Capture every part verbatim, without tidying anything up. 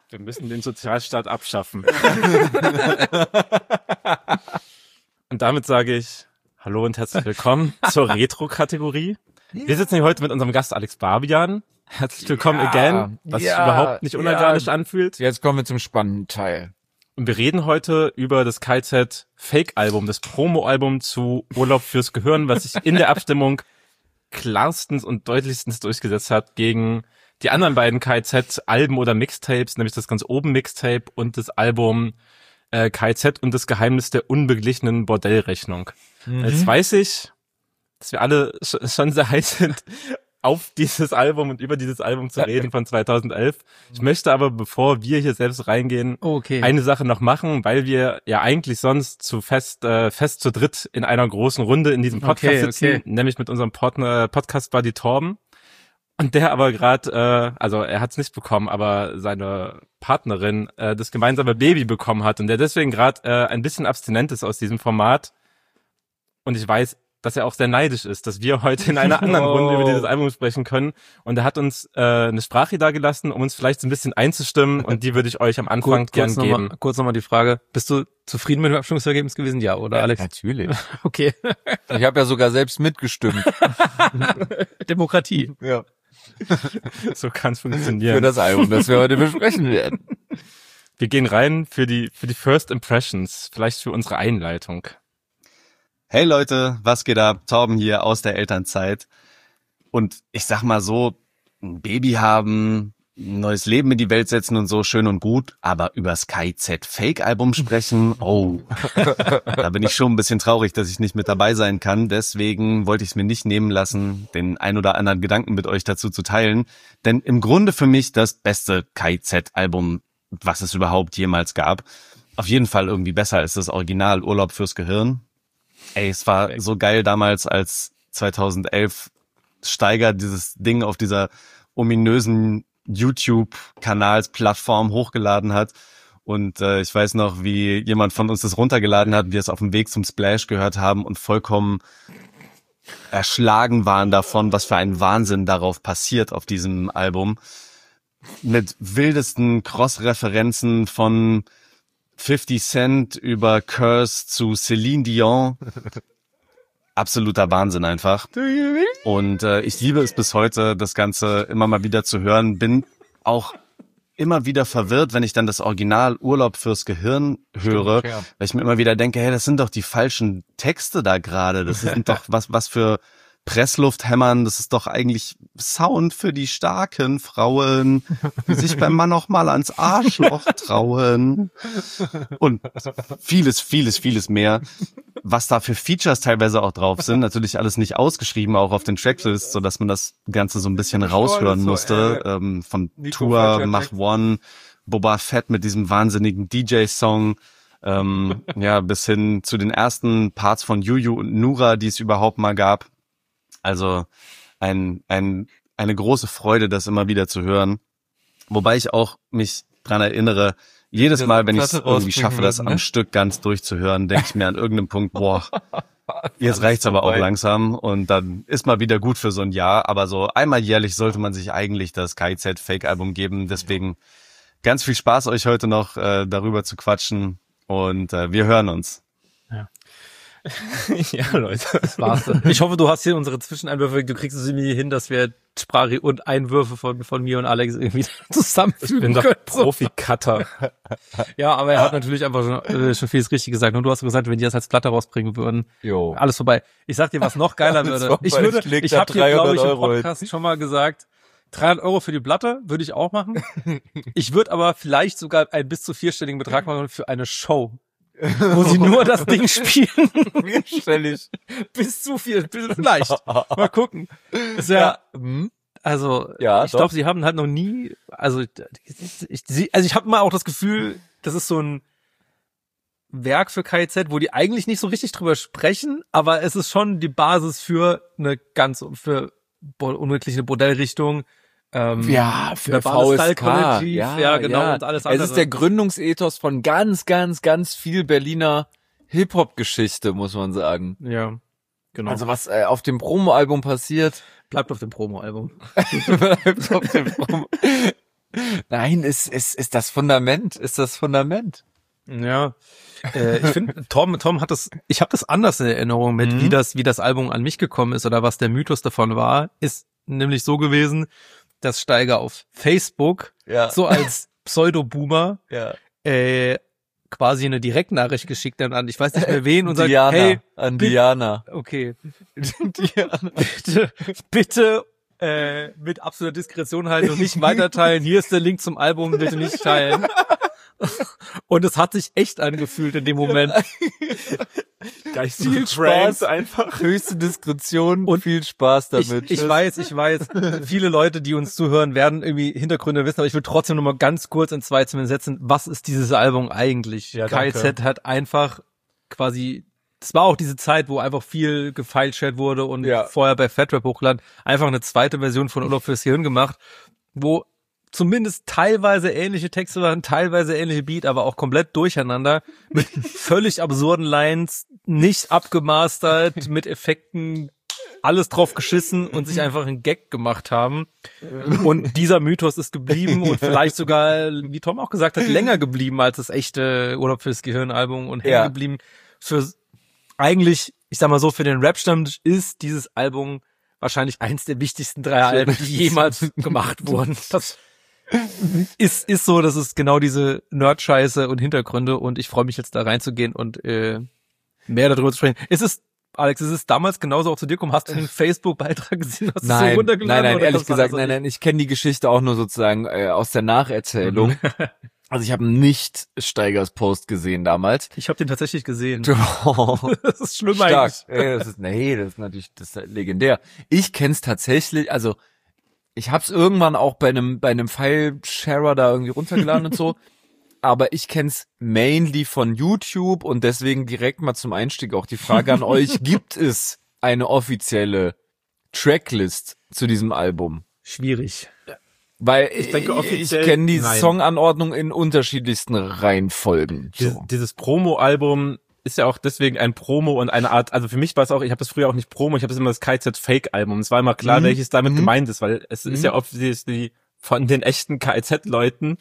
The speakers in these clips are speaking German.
Wir müssen den Sozialstaat abschaffen. Und damit sage ich hallo und herzlich willkommen zur Retro-Kategorie. Ja. Wir sitzen hier heute mit unserem Gast Alex Barbian. Herzlich willkommen ja, again, was ja, sich überhaupt nicht unorganisch ja. anfühlt. Jetzt kommen wir zum spannenden Teil. Und wir reden heute über das K Z Fake-Album, das Promo-Album zu Urlaub fürs Gehirn, was sich in der Abstimmung klarstens und deutlichstens durchgesetzt hat gegen die anderen beiden K Z-Alben oder Mixtapes, nämlich das ganz oben Mixtape und das Album äh, K Z und das Geheimnis der unbeglichenen Bordellrechnung. Mhm. Jetzt weiß ich, dass wir alle sch- schon sehr heiß sind, auf dieses Album und über dieses Album zu reden von zweitausendelf. Ich möchte aber, bevor wir hier selbst reingehen, okay. eine Sache noch machen, weil wir ja eigentlich sonst zu fest äh, fest zu dritt in einer großen Runde in diesem Podcast okay, sitzen, okay. nämlich mit unserem Pod- Podcast-Buddy Torben. Und der aber gerade, äh, also er hat es nicht bekommen, aber seine Partnerin äh, das gemeinsame Baby bekommen hat und der deswegen gerade äh, ein bisschen abstinent ist aus diesem Format. Und ich weiß, dass er auch sehr neidisch ist, dass wir heute in einer anderen oh. Runde über dieses Album sprechen können. Und er hat uns äh, eine Sprache da gelassen, um uns vielleicht so ein bisschen einzustimmen. Und die würde ich euch am Anfang Gut, gern geben. Mal, kurz nochmal die Frage, bist du zufrieden mit dem Abstimmungsergebnis gewesen? Ja, oder ja, Alex? Natürlich. Okay. Ich habe ja sogar selbst mitgestimmt. Demokratie. Ja. So kann es funktionieren. Für das Album, das wir heute besprechen werden. Wir gehen rein für die für die First Impressions, vielleicht für unsere Einleitung. Hey Leute, was geht ab? Torben hier aus der Elternzeit. Und ich sag mal so, ein Baby haben, ein neues Leben in die Welt setzen und so, schön und gut. Aber übers K Z Fake-Album sprechen, oh, da bin ich schon ein bisschen traurig, dass ich nicht mit dabei sein kann. Deswegen wollte ich es mir nicht nehmen lassen, den ein oder anderen Gedanken mit euch dazu zu teilen. Denn im Grunde für mich das beste K Z-Album, was es überhaupt jemals gab. Auf jeden Fall irgendwie besser als das Original Urlaub fürs Gehirn. Ey, es war so geil damals, als zweitausendelf Steiger dieses Ding auf dieser ominösen YouTube-Kanalsplattform hochgeladen hat. Und äh, ich weiß noch, wie jemand von uns das runtergeladen hat, wir es auf dem Weg zum Splash gehört haben und vollkommen erschlagen waren davon, was für ein Wahnsinn darauf passiert auf diesem Album. Mit wildesten Cross-Referenzen von fifty Cent über Curse zu Celine Dion. Absoluter Wahnsinn einfach. Und äh, ich liebe es bis heute, das Ganze immer mal wieder zu hören. Bin auch immer wieder verwirrt, wenn ich dann das Original Urlaub fürs Gehirn höre, Stimmt, ja. weil ich mir immer wieder denke, hey, das sind doch die falschen Texte da gerade. Das sind doch was was für Presslufthämmern, das ist doch eigentlich Sound für die starken Frauen, die sich beim Mann auch mal ans Arschloch trauen. Und vieles, vieles, vieles mehr. Was da für Features teilweise auch drauf sind, natürlich alles nicht ausgeschrieben, auch auf den Tracklists, sodass man das Ganze so ein bisschen raushören musste. Ähm, von Tour, Mach One, Boba Fett mit diesem wahnsinnigen D J-Song, ähm, ja, bis hin zu den ersten Parts von Juju und Nura, die es überhaupt mal gab. Also ein, ein, eine große Freude, das immer wieder zu hören. Wobei ich auch mich dran erinnere, jedes Mal, wenn ich es irgendwie schaffe, das am Stück ganz durchzuhören, denke ich mir an irgendeinem Punkt, boah, jetzt reicht's aber auch langsam und dann ist mal wieder gut für so ein Jahr. Aber so einmal jährlich sollte man sich eigentlich das K Z Fake-Album geben. Deswegen ganz viel Spaß euch heute noch äh, darüber zu quatschen und äh, wir hören uns. Ja. Ja, Leute. Das war's dann. Ich hoffe, du hast hier unsere Zwischeneinwürfe, du kriegst es irgendwie hin, dass wir Sprache und Einwürfe von von mir und Alex irgendwie zusammenfügen Ich bin doch können. Profi-Cutter. Ja, aber er hat natürlich einfach schon, äh, schon vieles richtig gesagt. Und du hast gesagt, wenn die das als Platte rausbringen würden, jo. alles vorbei. Ich sag dir, was noch geiler würde. Ich würde, ich, ich habe hier, glaube ich, im Podcast schon mal gesagt, dreihundert Euro für die Platte würde ich auch machen. Ich würde aber vielleicht sogar einen bis zu vierstelligen Betrag machen für eine Show. Wo sie nur das Ding spielen. Vierstellig. Bis zu viel, bis vielleicht. Mal gucken. Ist ja, ja. Also, ja, ich glaube, sie haben halt noch nie, also, ich, sie, also ich habe mal auch das Gefühl, das ist so ein Werk für K Z, wo die eigentlich nicht so richtig drüber sprechen, aber es ist schon die Basis für eine ganz, für unwirkliche Bordellrichtung. Ähm, ja, für V S K. Ja, ja, genau, ja. Und alles andere. Es ist der Gründungsethos von ganz, ganz, ganz viel Berliner Hip-Hop-Geschichte, muss man sagen. Ja, genau. Also was äh, auf dem Promo-Album passiert. Bleibt auf dem Promo-Album. Bleibt auf dem Promo. Nein, ist, ist, ist das Fundament, ist das Fundament. Ja, äh, ich finde, Tom, Tom hat das, ich habe das anders in Erinnerung mit, Mhm. wie das, wie das Album an mich gekommen ist oder was der Mythos davon war, ist nämlich so gewesen, dass Steiger auf Facebook Ja. so als Pseudo-Boomer Ja. äh, quasi eine Direktnachricht geschickt hat an, ich weiß nicht mehr wen, und sagt, Diana, hey, an bitte- Diana. okay, Diana. bitte, bitte äh, mit absoluter Diskretion halten und nicht weiterteilen. Hier ist der Link zum Album, bitte nicht teilen. Und es hat sich echt angefühlt in dem Moment. Geistige Viel Pranks Spaß. einfach. Höchste Diskretion Und und viel Spaß Ich, damit. ich weiß, ich weiß, viele Leute, die uns zuhören, werden irgendwie Hintergründe wissen, aber ich will trotzdem noch mal ganz kurz in zwei Zimmer setzen. Was ist dieses Album eigentlich? Ja, K danke. Z hat einfach quasi, es war auch diese Zeit, wo einfach viel gefeilshared wurde und Ja. vorher bei Fatrap hochgeladen, einfach eine zweite Version von Urlaub fürs Gehirn gemacht, wo zumindest teilweise ähnliche Texte waren, teilweise ähnliche Beat, aber auch komplett durcheinander, mit völlig absurden Lines, nicht abgemastert, mit Effekten, alles drauf geschissen und sich einfach einen Gag gemacht haben. Und dieser Mythos ist geblieben und vielleicht sogar, wie Tom auch gesagt hat, länger geblieben als das echte Urlaub fürs Gehirn-Album und hängen Ja. geblieben. Für eigentlich, ich sag mal so, für den Rap-Stammtisch ist dieses Album wahrscheinlich eins der wichtigsten drei Alben, die jemals gemacht wurden. Das ist ist so, das ist genau diese Nerd-Scheiße und Hintergründe und ich freue mich jetzt da reinzugehen und äh, mehr darüber zu sprechen. Ist es, Alex, ist es damals genauso auch zu dir gekommen? Hast du den Facebook-Beitrag gesehen? Hast du es so Nein, nein, runtergeladen? nein, oder ehrlich das war gesagt, so nein, nicht? nein, ich kenne die Geschichte auch nur sozusagen äh, aus der Nacherzählung. Also ich habe nicht Steigers Post gesehen damals. Ich habe den tatsächlich gesehen. Oh, Das ist schlimm stark. eigentlich. Ey, das ist, nee, das ist natürlich das ist legendär. Ich kenn's tatsächlich, also ich hab's irgendwann auch bei einem bei einem File-Sharer da irgendwie runtergeladen und so, aber ich kenn's mainly von YouTube und deswegen direkt mal zum Einstieg auch die Frage an euch, gibt es eine offizielle Tracklist zu diesem Album? Schwierig. Weil ich, denke, ich, offiziell ich kenne die nein. Songanordnung in unterschiedlichsten Reihenfolgen. Dieses, So. dieses Promo-Album ist ja auch deswegen ein Promo und eine Art, also für mich war es auch, ich habe das früher auch nicht Promo, ich habe es immer das K Z-Fake-Album. Es war immer klar, Mhm. welches damit Mhm. gemeint ist, weil es ist Mhm. ja obviously von den echten K Z-Leuten,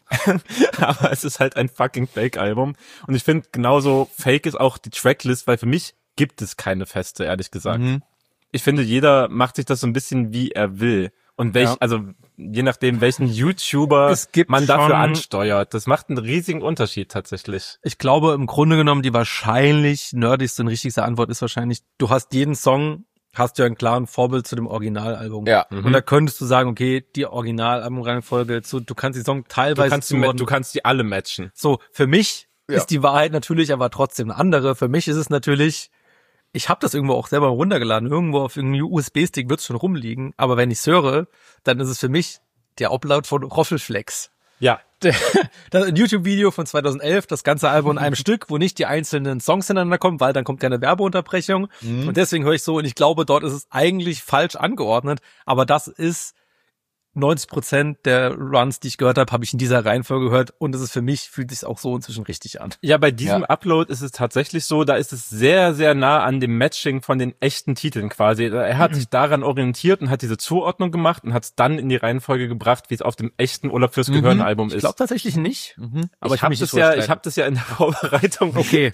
aber es ist halt ein fucking Fake-Album. Und ich finde, genauso fake ist auch die Tracklist, weil für mich gibt es keine feste, ehrlich gesagt. Mhm. Ich finde, jeder macht sich das so ein bisschen, wie er will. Und welch, Ja. also je nachdem, welchen YouTuber Es gibt man dafür schon- ansteuert, das macht einen riesigen Unterschied tatsächlich. Ich glaube, im Grunde genommen, die wahrscheinlich nerdigste und richtigste Antwort ist wahrscheinlich, du hast jeden Song, hast du ja einen klaren Vorbild zu dem Originalalbum. Ja. Und da könntest du sagen, okay, die Originalalbumreihenfolge, zu, du kannst die Song Du teilweise kannst, die, ma- zuordnen. du kannst die alle matchen. So, für mich Ja. ist die Wahrheit natürlich aber trotzdem eine andere. Für mich ist es natürlich, ich habe das irgendwo auch selber runtergeladen, irgendwo auf irgendeinem U S B-Stick wird es schon rumliegen, aber wenn ich höre, dann ist es für mich der Upload von Roffelflex. Ja. Der, das ist ein YouTube-Video von zweitausendelf, das ganze Album in einem Stück, wo nicht die einzelnen Songs hintereinander kommen, weil dann kommt keine Werbeunterbrechung. Und deswegen höre ich so, und ich glaube, dort ist es eigentlich falsch angeordnet, aber das ist neunzig Prozent der Runs, die ich gehört habe, habe ich in dieser Reihenfolge gehört und es ist für mich, fühlt sich auch so inzwischen richtig an. Ja, bei diesem Ja. Upload ist es tatsächlich so, da ist es sehr, sehr nah an dem Matching von den echten Titeln quasi. Er hat sich daran orientiert und hat diese Zuordnung gemacht und hat es dann in die Reihenfolge gebracht, wie es auf dem echten Urlaub fürs Gehirn Album Ich ist. glaube tatsächlich nicht. Mhm. Aber ich habe mich das nicht ja, vorstellen. ich habe das ja in der Vorbereitung Okay.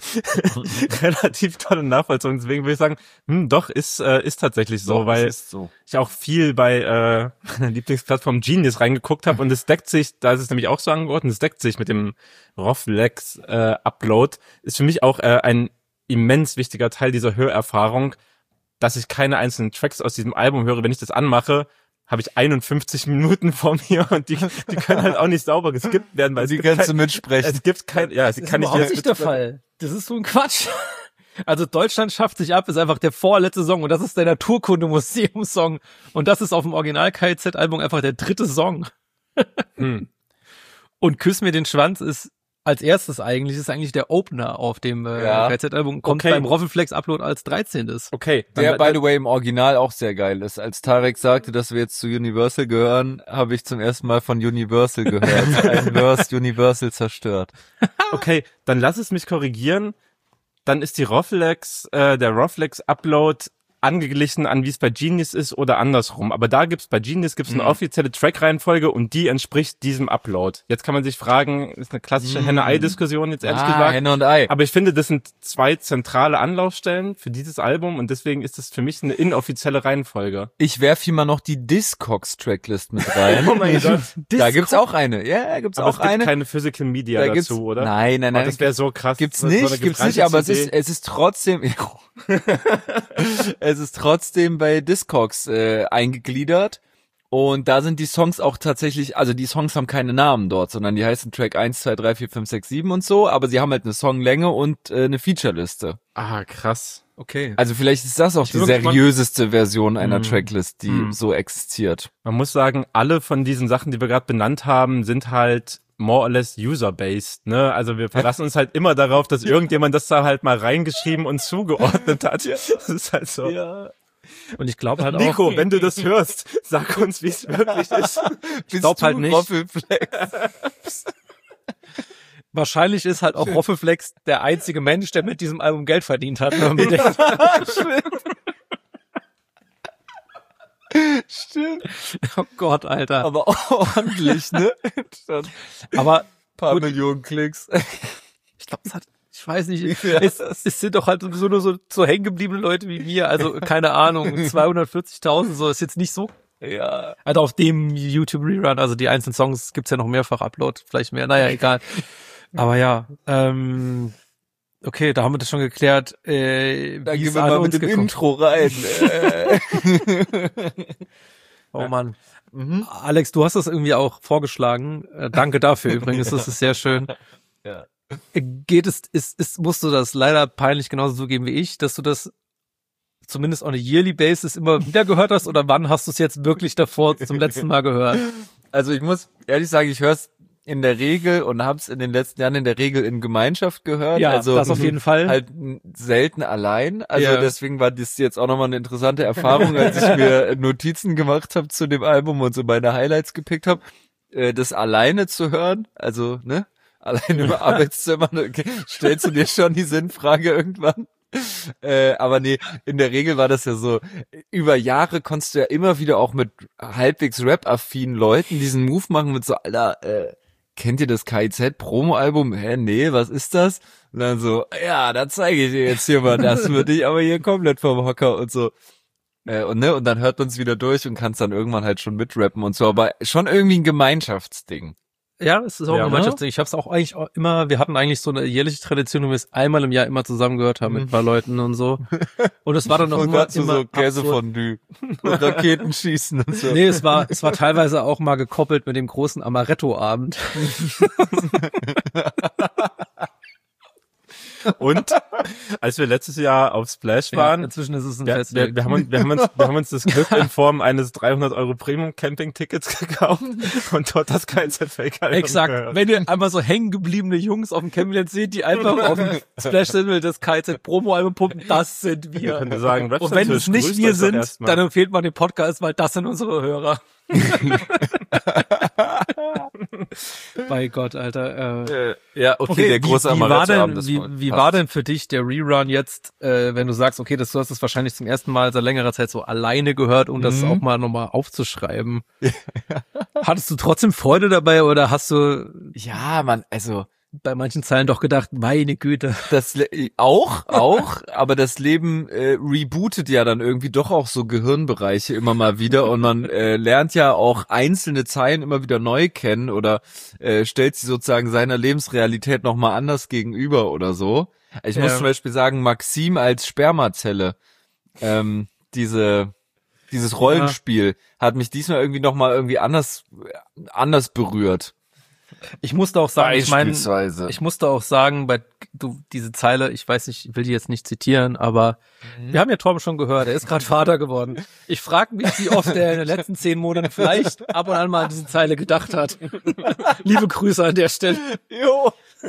relativ tolle Nachvollziehung. Deswegen würde ich sagen, hm, doch ist äh, ist tatsächlich so, Doch, weil es ist so. ich auch viel bei äh, meiner Lieblingsplattform Genius reingeguckt habe und es deckt sich, da ist es nämlich auch so angeordnet, es deckt sich mit dem Roflex äh, Upload, ist für mich auch äh, ein immens wichtiger Teil dieser Hörerfahrung, dass ich keine einzelnen Tracks aus diesem Album höre. Wenn ich das anmache, habe ich einundfünfzig Minuten vor mir und die die können halt auch nicht sauber geskippt werden, weil es Die gibt kannst du kein, mitsprechen. es gibt kein, ja, sie Das kann ist nicht überhaupt wieder nicht der Fall. Das ist so ein Quatsch. Also Deutschland schafft sich ab, ist einfach der vorletzte Song und das ist der Naturkunde-Museum-Song und das ist auf dem Original-K Z-Album einfach der dritte Song. Hm. Und Küss mir den Schwanz ist als erstes eigentlich, ist eigentlich der Opener auf dem äh, Ja. K Z-Album, kommt Okay. beim Roffelflex-Upload als dreizehntes. Okay, Der, dann- by the way, im Original auch sehr geil ist. Als Tarek sagte, dass wir jetzt zu Universal gehören, habe ich zum ersten Mal von Universal gehört. Ein Verse Universal zerstört. Okay, dann lass es mich korrigieren. Dann ist die Roflex, äh, der Roflex Upload angeglichen an, wie es bei Genius ist oder andersrum. Aber da gibt's, bei Genius gibt's eine Mhm. offizielle Track-Reihenfolge und die entspricht diesem Upload. Jetzt kann man sich fragen, ist eine klassische Mhm. Henne-Ei-Diskussion jetzt ehrlich ah, gesagt. Henne und Ei. Aber ich finde, das sind zwei zentrale Anlaufstellen für dieses Album und deswegen ist das für mich eine inoffizielle Reihenfolge. Ich werf hier mal noch die Discogs-Tracklist mit rein. Oh mein Gott. Da gibt's auch eine. Ja, da gibt's Aber auch es gibt eine. keine Physical Media Da dazu, gibt's, oder? Nein, nein, Oh, nein. das wäre so krass. Gibt's so- so nicht, eine gibt's gebrannte nicht, aber es C D. ist, es ist trotzdem, es ist trotzdem bei Discogs äh, eingegliedert und da sind die Songs auch tatsächlich, also die Songs haben keine Namen dort, sondern die heißen Track eins, zwei, drei, vier, fünf, sechs, sieben und so, aber sie haben halt eine Songlänge und äh, eine Featureliste. Ah, krass. Okay. Also vielleicht ist das auch Ich die bin gespannt. seriöseste Version einer Mm. Tracklist, die Mm. so existiert. Man muss sagen, alle von diesen Sachen, die wir gerade benannt haben, sind halt more or less user-based, ne? Also wir verlassen uns halt immer darauf, dass irgendjemand das da halt mal reingeschrieben und zugeordnet hat. Das ist halt so. Ja. Und ich glaube halt auch, Nico, wenn du das hörst, sag uns, wie es wirklich ist. Ich glaub halt nicht. Roffelflex? wahrscheinlich ist halt auch Roffelflex der einzige Mensch, der mit diesem Album Geld verdient hat. Wenn man bedenkt. Stimmt. Oh Gott, Alter. Aber ordentlich, ne? Schon Aber paar Gut. Millionen Klicks. ich glaube, es hat, ich weiß nicht, viel es, hat das? es sind doch halt sowieso nur so, so hängen gebliebene Leute wie mir. Also keine Ahnung, zweihundertvierzigtausend, so ist jetzt nicht so. Ja. Also auf dem YouTube-Rerun, also die einzelnen Songs gibt's ja noch mehrfach Upload, vielleicht mehr, naja, egal. Aber ja, ähm, okay, da haben wir das schon geklärt. Äh, Dann wie gehen es wir an mal uns mit dem gekommen. Intro rein. Äh. Oh Mann. Mhm. Alex, du hast das irgendwie auch vorgeschlagen. Äh, danke dafür übrigens, das ist sehr schön. Ja. Äh, Geht es, ist, ist, musst du das leider peinlich genauso zugeben wie ich, dass du das zumindest on a yearly basis immer wieder gehört hast, oder wann hast du es jetzt wirklich davor zum letzten Mal gehört? Also ich muss ehrlich sagen, ich höre es in der Regel und habe es in den letzten Jahren in der Regel in Gemeinschaft gehört. Ja, also das auf jeden Fall. Halt n- selten allein. Also Ja. deswegen war das jetzt auch nochmal eine interessante Erfahrung, als ich mir Notizen gemacht habe zu dem Album und so meine Highlights gepickt habe, äh, das alleine zu hören. Also, ne? Allein im Arbeitszimmer, ne, stellst du dir schon die Sinnfrage irgendwann? Äh, aber nee, in der Regel war das ja so, über Jahre konntest du ja immer wieder auch mit halbwegs Rap-affinen Leuten diesen Move machen mit so, Alter, äh, kennt ihr das K I Z-Promo-Album? Hä, nee, was ist das? Und dann so, ja, da zeige ich dir jetzt hier mal, das würde ich aber hier komplett vom Hocker und so. Äh, und ne, und dann hört man es wieder durch und kann es dann irgendwann halt schon mitrappen und so, aber schon irgendwie ein Gemeinschaftsding. Ja, es ist auch Ja, ein ne? Gemeinschaftsding. Ich habe es auch eigentlich auch immer, wir hatten eigentlich so eine jährliche Tradition, wo wir es einmal im Jahr immer zusammen gehört haben mit ein paar Leuten und so. Und es war dann auch Und immer, dazu immer so absurd. Käsefondue und Raketenschießen und so. Nee, es war, es war teilweise auch mal gekoppelt mit dem großen Amaretto-Abend. Und als wir letztes Jahr auf Splash waren, Ja, inzwischen ist es ein wir, Fest. wir, wir, haben, uns- wir, haben uns, wir haben uns das Glück in Form eines dreihundert Euro Premium-Camping-Tickets gekauft und dort das K Z Fake Album Exakt. gehört. Wenn ihr einmal so hängen gebliebene Jungs auf dem Campingplatz seht, die einfach auf dem Splash-Simmel das K Z Promo-Album pumpen, das sind wir. Ich könnte sagen, Und wenn es Rapstammtisch, nicht grüßt wir euch doch sind, erstmal. dann empfiehlt man den Podcast, weil das sind unsere Hörer. Bei Gott, Alter. Äh. Äh, ja, okay, der große wie, wie war Amaretto-Abend. denn, das wie, war- wie passt. war denn für dich der Rerun jetzt, äh, wenn du sagst, okay, das, du hast es wahrscheinlich zum ersten Mal seit längerer Zeit so alleine gehört, um das Mhm. auch mal nochmal aufzuschreiben. Hattest du trotzdem Freude dabei oder hast du Ja, man, also bei manchen Zeilen doch gedacht, meine Güte. das Le auch, auch, aber das Leben äh, rebootet ja dann irgendwie doch auch so Gehirnbereiche immer mal wieder und man äh, lernt ja auch einzelne Zeilen immer wieder neu kennen oder äh, stellt sie sozusagen seiner Lebensrealität nochmal anders gegenüber oder so. Ich muss Ja. zum Beispiel sagen, Maxim als Spermazelle, ähm, diese dieses Rollenspiel hat mich diesmal irgendwie nochmal irgendwie anders anders berührt. Ich musste auch sagen, ich meine, Beispielsweise. ich musste auch sagen, bei du diese Zeile, ich weiß nicht, ich will die jetzt nicht zitieren, aber wir haben ja Torben schon gehört, er ist gerade Vater geworden. Ich frage mich, wie oft er in den letzten zehn Monaten vielleicht ab und an mal an diese Zeile gedacht hat. Liebe Grüße an der Stelle. Jo.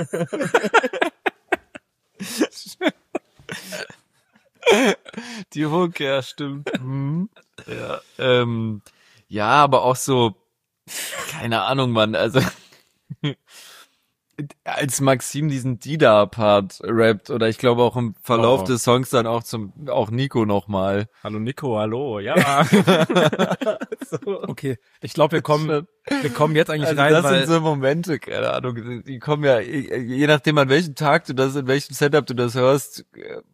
Die Hook, ja, stimmt. Mhm. Ja, ähm, ja, aber auch so, keine Ahnung, Mann, also als Maxim diesen Dida-Part rappt, oder ich glaube auch im Verlauf Oh. des Songs dann auch zum, auch Nico nochmal. Hallo Nico, hallo, ja. Okay, ich glaube, wir kommen, wir kommen jetzt eigentlich Also rein, das weil sind so Momente, keine Ahnung, die kommen ja, je nachdem an welchem Tag du das, in welchem Setup du das hörst,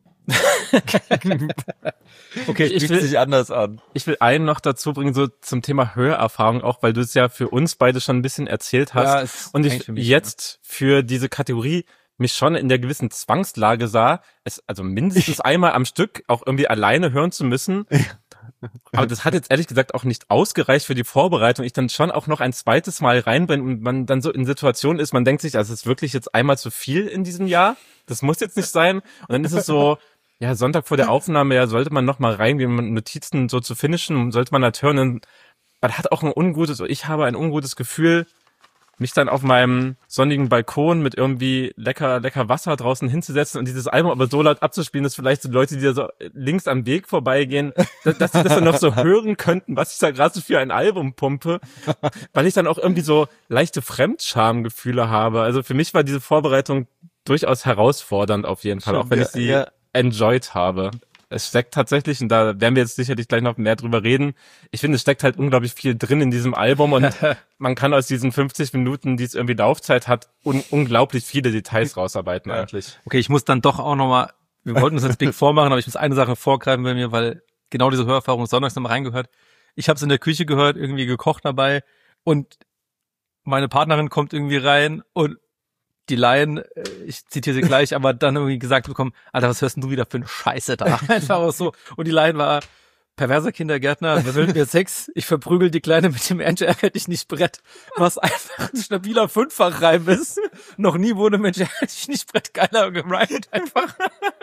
okay, ich fühlt will- sich anders an. Ich will einen noch dazu bringen, so zum Thema Hörerfahrung, auch weil du es ja für uns beide schon ein bisschen erzählt hast. Ja, ist und ich eigentlich für mich, jetzt für diese Kategorie mich schon in der gewissen Zwangslage sah, es also mindestens einmal am Stück auch irgendwie alleine hören zu müssen. Aber das hat jetzt ehrlich gesagt auch nicht ausgereicht für die Vorbereitung. Ich dann schon auch noch ein zweites Mal reinbringe und man dann so in Situationen ist, man denkt sich, das ist wirklich jetzt einmal zu viel in diesem Jahr. Das muss jetzt nicht sein. Und dann ist es so, ja, Sonntag vor der Aufnahme, ja, sollte man noch mal reingehen, um Notizen so zu finishen, sollte man das hören. Und man hat auch ein ungutes, ich habe ein ungutes Gefühl, mich dann auf meinem sonnigen Balkon mit irgendwie lecker, lecker Wasser draußen hinzusetzen und dieses Album aber so laut abzuspielen, dass vielleicht so Leute, die da so links am Weg vorbeigehen, dass, dass sie das dann noch so hören könnten, was ich da gerade so für ein Album pumpe, weil ich dann auch irgendwie so leichte Fremdschamgefühle habe. Also für mich war diese Vorbereitung durchaus herausfordernd auf jeden Fall, auch wenn ich sie Ja. enjoyed habe. Es steckt tatsächlich, und da werden wir jetzt sicherlich gleich noch mehr drüber reden, ich finde, es steckt halt unglaublich viel drin in diesem Album und man kann aus diesen fünfzig Minuten, die es irgendwie Laufzeit hat, un- unglaublich viele Details rausarbeiten Ja. eigentlich. okay, ich muss dann doch auch nochmal, wir wollten uns jetzt Big Four machen, aber ich muss eine Sache vorgreifen bei mir, weil genau diese Hörerfahrung sonntags nochmal reingehört. Ich habe es in der Küche gehört, irgendwie gekocht dabei und meine Partnerin kommt irgendwie rein und die Line, äh, ich zitiere sie gleich, aber dann irgendwie gesagt bekommen, Alter, was hörst denn du wieder für eine Scheiße da? Einfach auch so. Und die Line war, perverser Kindergärtner, wer will mit mir Sex? Ich verprügel die Kleine mit dem Mensch, ärgert dich nicht Brett. Was einfach ein stabiler Fünffachreim ist. Noch nie wurde Mensch, ärgert dich nicht Brett geiler gereimt einfach.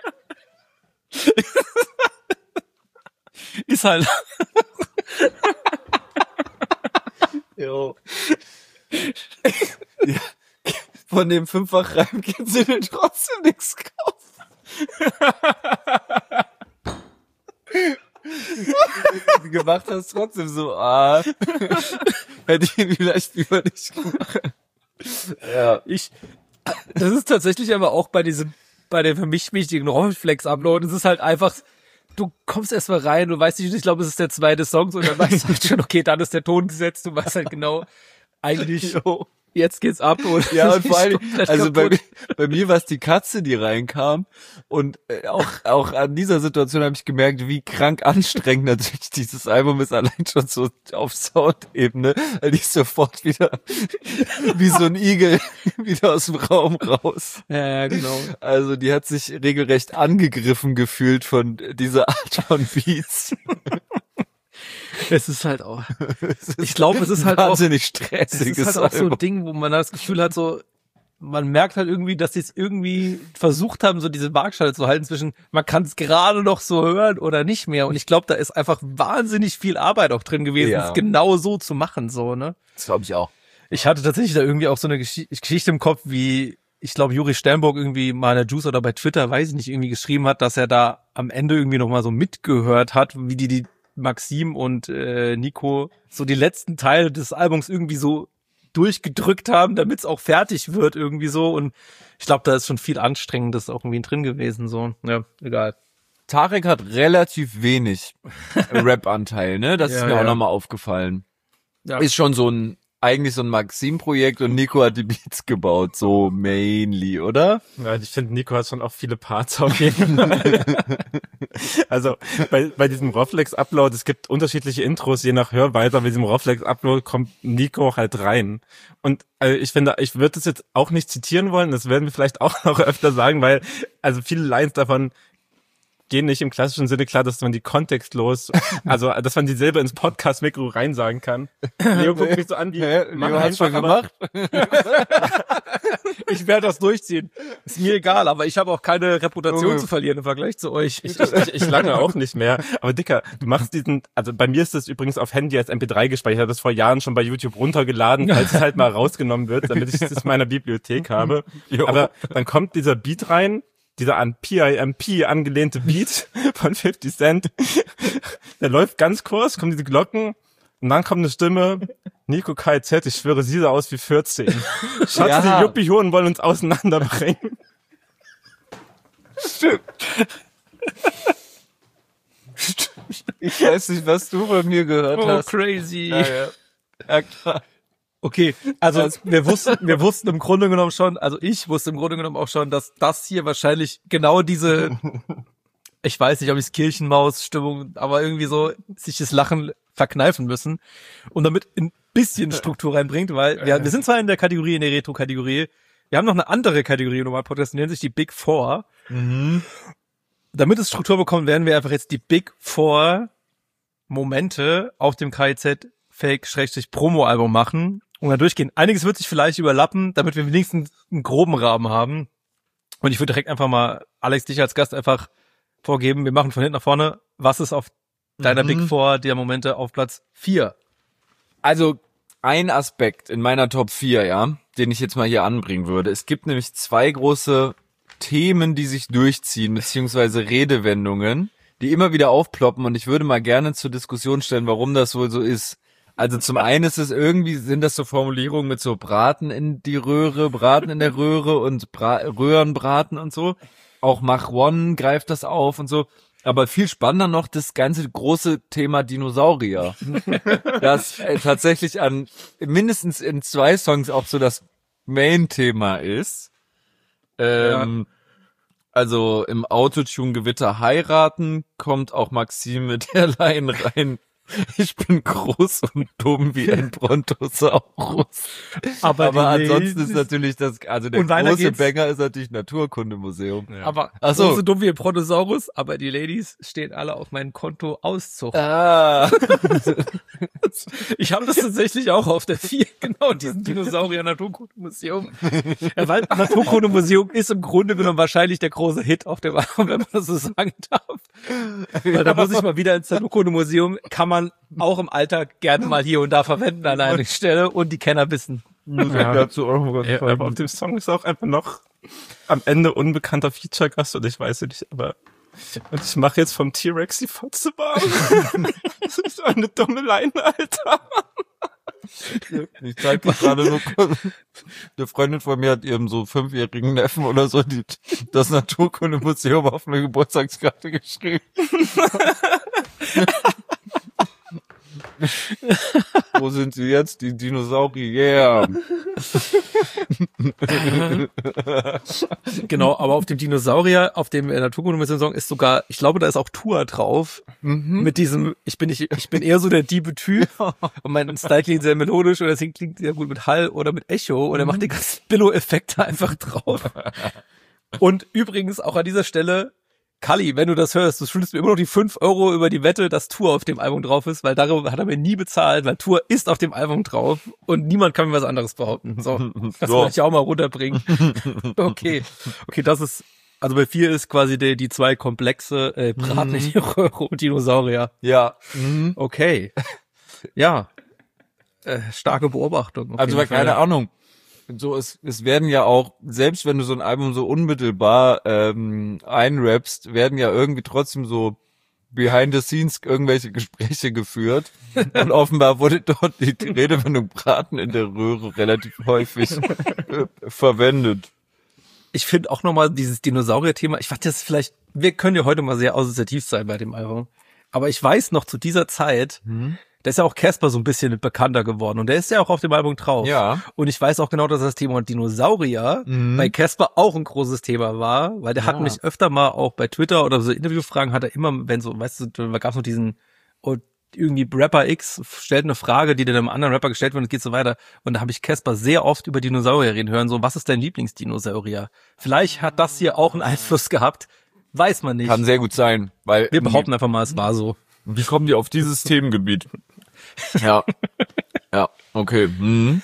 Ist halt. Jo. Ja. Von dem Fünffachreim kannst du dir trotzdem nichts kaufen. Du gemacht hast trotzdem so, ah, hätte ich ihn vielleicht lieber nicht gemacht. Ja. Ich, das ist tatsächlich aber auch bei diesem, bei dem für mich wichtigen Rollenflex-Upload, es ist halt einfach, du kommst erst mal rein, du weißt nicht, ich glaube, es ist der zweite Song, und dann weißt du halt schon, okay, dann ist der Ton gesetzt, du weißt halt genau, eigentlich, Jo. jetzt geht's ab. Und Ja, und vor allem, komplett also bei, kaputt. mir- bei mir war es die Katze, die reinkam. Und äh, auch, auch an dieser Situation habe ich gemerkt, wie krank anstrengend natürlich dieses Album ist, allein schon so auf Soundebene, weil ich sofort wieder wie so ein Igel wieder aus dem Raum raus. Ja, ja, genau. Also die hat sich regelrecht angegriffen gefühlt von dieser Art von Beats. Es ist halt auch, ich glaube, es ist halt auch, wahnsinnig es stressiges ist halt auch so ein Album. Ding, wo man das Gefühl hat, so, man merkt halt irgendwie, dass sie es irgendwie versucht haben, so diese Waagschale zu halten zwischen, man kann es gerade noch so hören oder nicht mehr. Und ich glaube, da ist einfach wahnsinnig viel Arbeit auch drin gewesen, Ja. es genau so zu machen, so, ne? Das glaube ich auch. Ich hatte tatsächlich da irgendwie auch so eine Gesch- Geschichte im Kopf, wie, ich glaube, Juri Sternburg irgendwie mal in der Juice oder bei Twitter, weiß ich nicht, irgendwie geschrieben hat, dass er da am Ende irgendwie nochmal so mitgehört hat, wie die, die Maxim und äh, Nico so die letzten Teile des Albums irgendwie so durchgedrückt haben, damit es auch fertig wird irgendwie so. Und ich glaube, da ist schon viel Anstrengendes auch irgendwie drin gewesen, so. Ja, egal. Tarek hat relativ wenig Rap-Anteil, ne? Das Ja, ist mir ja. auch nochmal aufgefallen. Ja. Ist schon so ein, eigentlich so ein Maxim-Projekt und Nico hat die Beats gebaut, so mainly, oder? Ja, ich finde, Nico hat schon auch viele Parts auf jeden Fall. Also bei, bei diesem Roflex-Upload, es gibt unterschiedliche Intros, je nach Hörweise, bei diesem Roflex-Upload kommt Nico halt rein. Und also ich finde, ich würde das jetzt auch nicht zitieren wollen, das werden wir vielleicht auch noch öfter sagen, weil also viele Lines davon gehen nicht im klassischen Sinne klar, dass man die kontextlos, also dass man die selber ins Podcast-Mikro reinsagen kann. Leo guckt mich so an, wie Hä? mach Leo hat's schon aber- gemacht. Ich werde das durchziehen. Ist mir egal, aber ich habe auch keine Reputation zu verlieren im Vergleich zu euch. Ich, ich, ich, ich lange auch nicht mehr. Aber Dicker, du machst diesen, also bei mir ist das übrigens auf Handy als M P drei gespeichert. Ich habe das vor Jahren schon bei YouTube runtergeladen, falls es halt mal rausgenommen wird, damit ich das in meiner Bibliothek habe. Jo. Aber dann kommt dieser Beat rein, dieser an P I M P angelehnte Beat von fifty Cent. Der läuft ganz kurz, kommen diese Glocken Und dann kommt eine Stimme, Nico K Z, ich schwöre, sie sah aus wie vierzehn. Schatz, Ja. die Yuppie-Hohen wollen uns auseinanderbringen. Stimmt. Ich weiß nicht, was du von mir gehört Oh, hast. crazy. Ja, ja. Ja, klar. Okay, also wir wussten, wir wussten im Grunde genommen schon, also ich wusste im Grunde genommen auch schon, dass das hier wahrscheinlich genau diese, ich weiß nicht, ob ich es Kirchenmaus-Stimmung, aber irgendwie so sich das Lachen verkneifen müssen und damit ein bisschen Struktur reinbringt, weil wir, wir sind zwar in der Kategorie, in der Retro-Kategorie, wir haben noch eine andere Kategorie im normalen Podcast, die nennt sich die Big Four. Mhm. Damit es Struktur bekommt, werden wir einfach jetzt die Big Four Momente auf dem K I Z Fake-Promo-Album machen und dann durchgehen. Einiges wird sich vielleicht überlappen, damit wir wenigstens einen groben Rahmen haben. Und ich würde direkt einfach mal, Alex, dich als Gast einfach vorgeben, wir machen von hinten nach vorne, was ist auf deiner Mhm. Big Four der Momente auf Platz vier? Also ein Aspekt in meiner Top vier, ja, den ich jetzt mal hier anbringen würde. Es gibt nämlich zwei große Themen, die sich durchziehen, beziehungsweise Redewendungen, die immer wieder aufploppen und ich würde mal gerne zur Diskussion stellen, warum das wohl so ist. Also zum einen ist es irgendwie, sind das so Formulierungen mit so Braten in die Röhre, Braten in der Röhre und Bra- Röhrenbraten und so. Auch Mach One greift das auf und so. Aber viel spannender noch das ganze große Thema Dinosaurier. Das äh, tatsächlich an mindestens in zwei Songs auch so das Main-Thema ist. Ähm, Also im Autotune-Gewitter heiraten kommt auch Maxim mit der Line rein. Ich bin groß und dumm wie ein Brontosaurus. Aber, Aber die ansonsten ist Ladies- natürlich das, also der Und weiter große geht's. Banger ist natürlich Naturkundemuseum. aber Ach so. so dumm wie ein Brontosaurus, aber die Ladies stehen alle auf meinem Konto Auszug. Ah. Ich habe das tatsächlich auch auf der vier, genau, diesen Dinosaurier Naturkundemuseum. Ja, weil Naturkundemuseum ist im Grunde genommen wahrscheinlich der große Hit auf dem Album, wenn man das so sagen darf. Weil da muss ich mal wieder ins Naturkundemuseum, kann man auch im Alltag gerne mal hier und da verwenden an einer Stelle und die Kenner wissen. Ja. Dazu auch noch was Ja, aber auf dem Song ist auch einfach noch am Ende unbekannter Feature-Gast und ich weiß nicht, aber und ich mache jetzt vom T-Rex die Fotzebahn. Das ist so eine dumme Leine, Alter. Ich zeig dir gerade nur kurz. Eine Freundin von mir hat ihrem so fünfjährigen Neffen oder so die, das Naturkundemuseum auf eine Geburtstagskarte geschrieben. Wo sind sie jetzt? Die Dinosaurier. Yeah. Genau, aber auf dem Dinosaurier, auf dem äh, Naturkundemuseum ist sogar, ich glaube, da ist auch Tour drauf. Mit diesem, ich bin nicht, ich bin eher so der Diebe-Typ und mein Style klingt sehr melodisch oder deswegen klingt sehr gut mit Hall oder mit Echo und er macht die ganzen Billo-Effekte einfach drauf. Und übrigens auch an dieser Stelle, Kalli, wenn du das hörst, du schuldest mir immer noch die fünf Euro über die Wette, dass Tour auf dem Album drauf ist, weil darüber hat er mir nie bezahlt, weil Tour ist auf dem Album drauf und niemand kann mir was anderes behaupten. So, das So. wollte ich auch mal runterbringen. Okay, okay, das ist, also bei vier ist quasi die, die zwei komplexe äh, Braten in die Röhre und Dinosaurier. Ja. Mhm. Okay, ja, äh, starke Beobachtung. auf Also jeden weil keine Fall. Ahnung. So, es, es werden ja auch, selbst wenn du so ein Album so unmittelbar ähm, einrappst, werden ja irgendwie trotzdem so behind the scenes irgendwelche Gespräche geführt. Und offenbar wurde dort die, die Redewendung Braten in der Röhre relativ häufig äh, verwendet. Ich finde auch nochmal dieses Dinosaurier-Thema, ich fand das vielleicht, wir können ja heute mal sehr assoziativ sein bei dem Album, aber ich weiß noch zu dieser Zeit, da ist ja auch Casper so ein bisschen bekannter geworden und der ist ja auch auf dem Album drauf. Ja. Und ich weiß auch genau, dass das Thema Dinosaurier Mhm. bei Casper auch ein großes Thema war, weil der hat Ja. mich öfter mal auch bei Twitter oder so Interviewfragen hat er immer, wenn so, weißt du, da gab es noch diesen, oh, irgendwie Rapper X stellt eine Frage, die dann einem anderen Rapper gestellt wird und es geht so weiter. Und da habe ich Casper sehr oft über Dinosaurier reden hören, so, was ist dein Lieblingsdinosaurier? Vielleicht hat das hier auch einen Einfluss gehabt, weiß man nicht. Kann sehr gut sein, weil Wir behaupten einfach mal, es war so. wie kommen die auf dieses Themengebiet? Ja. Ja, okay. Mhm.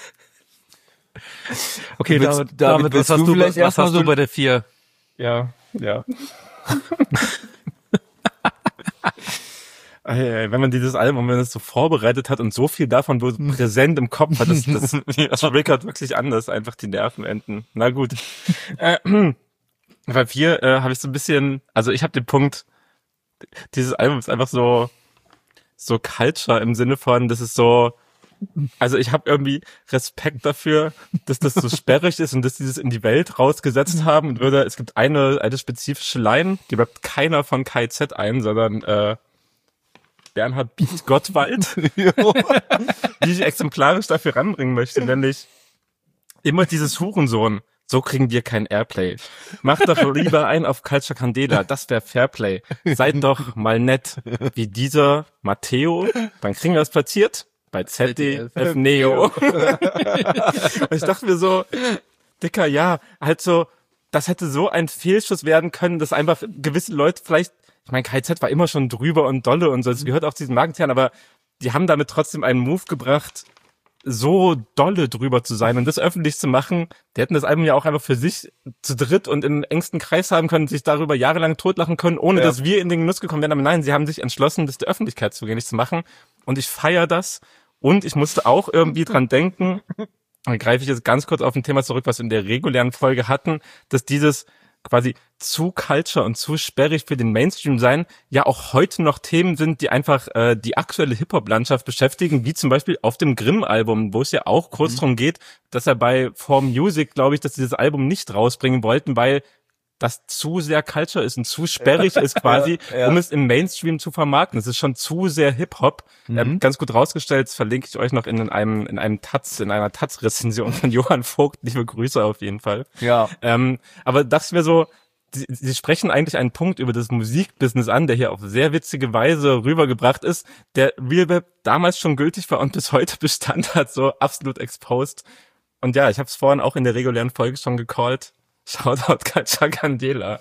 Okay, Willst- David, David, David, was willst hast du du, vielleicht was erst mal hast du so- bei der vier? Ja, ja. Ey, ey, wenn man dieses Album, wenn es so vorbereitet hat und so viel davon so präsent im Kopf hat, das, das, das triggert wirklich anders, einfach die Nervenenden. Na gut. Äh, bei vier äh, habe ich so ein bisschen, also ich habe den Punkt, dieses Album ist einfach so, so Culture im Sinne von, das ist so, also ich habe irgendwie Respekt dafür, dass das so sperrig ist und dass die das in die Welt rausgesetzt haben. Und würde, es gibt eine, eine spezifische Line, die rappt keiner von K Z ein, sondern äh, Bernhard Beat Gottwald, die ich exemplarisch dafür ranbringen möchte, nämlich immer dieses Hurensohn. So kriegen wir kein Airplay. Macht doch lieber ein auf Culture Candela, das wäre Fairplay. Seid doch mal nett wie dieser Matteo, dann kriegen wir es platziert bei Z D F Neo. Und ich dachte mir so, Dicker, ja, halt so, das hätte so ein Fehlschuss werden können, dass einfach gewisse Leute vielleicht, ich meine, K Z war immer schon drüber und dolle und so, es gehört auch zu diesem Markenkern, aber die haben damit trotzdem einen Move gebracht, so dolle drüber zu sein und das öffentlich zu machen. Die hätten das Album ja auch einfach für sich zu dritt und im engsten Kreis haben können, sich darüber jahrelang totlachen können, ohne ja. dass wir in den Genuss gekommen wären. Aber nein, sie haben sich entschlossen, das der Öffentlichkeit zugänglich zu machen. Und ich feiere das. Und ich musste auch irgendwie dran denken, da greife ich jetzt ganz kurz auf ein Thema zurück, was wir in der regulären Folge hatten, dass dieses quasi zu culture und zu sperrig für den Mainstream sein, ja auch heute noch Themen sind, die einfach äh, die aktuelle Hip-Hop-Landschaft beschäftigen, wie zum Beispiel auf dem Grimm-Album, wo es ja auch kurz mhm. drum geht, dass er bei For Music, glaube ich, dass sie das Album nicht rausbringen wollten, weil das zu sehr culture ist und zu sperrig ist quasi, ja, ja. um es im Mainstream zu vermarkten. Es ist schon zu sehr Hip-Hop. Mhm. Ähm, ganz gut rausgestellt, das verlinke ich euch noch in einem in einem Taz, in einer Taz-Rezension von Johann Vogt. Liebe Grüße auf jeden Fall. Ja. Ähm, aber das wäre so, sie, sie sprechen eigentlich einen Punkt über das Musikbusiness an, der hier auf sehr witzige Weise rübergebracht ist, der Real Rap damals schon gültig war und bis heute Bestand hat, so absolut exposed. Und ja, ich habe es vorhin auch in der regulären Folge schon gecallt. Shoutout Culture Candela.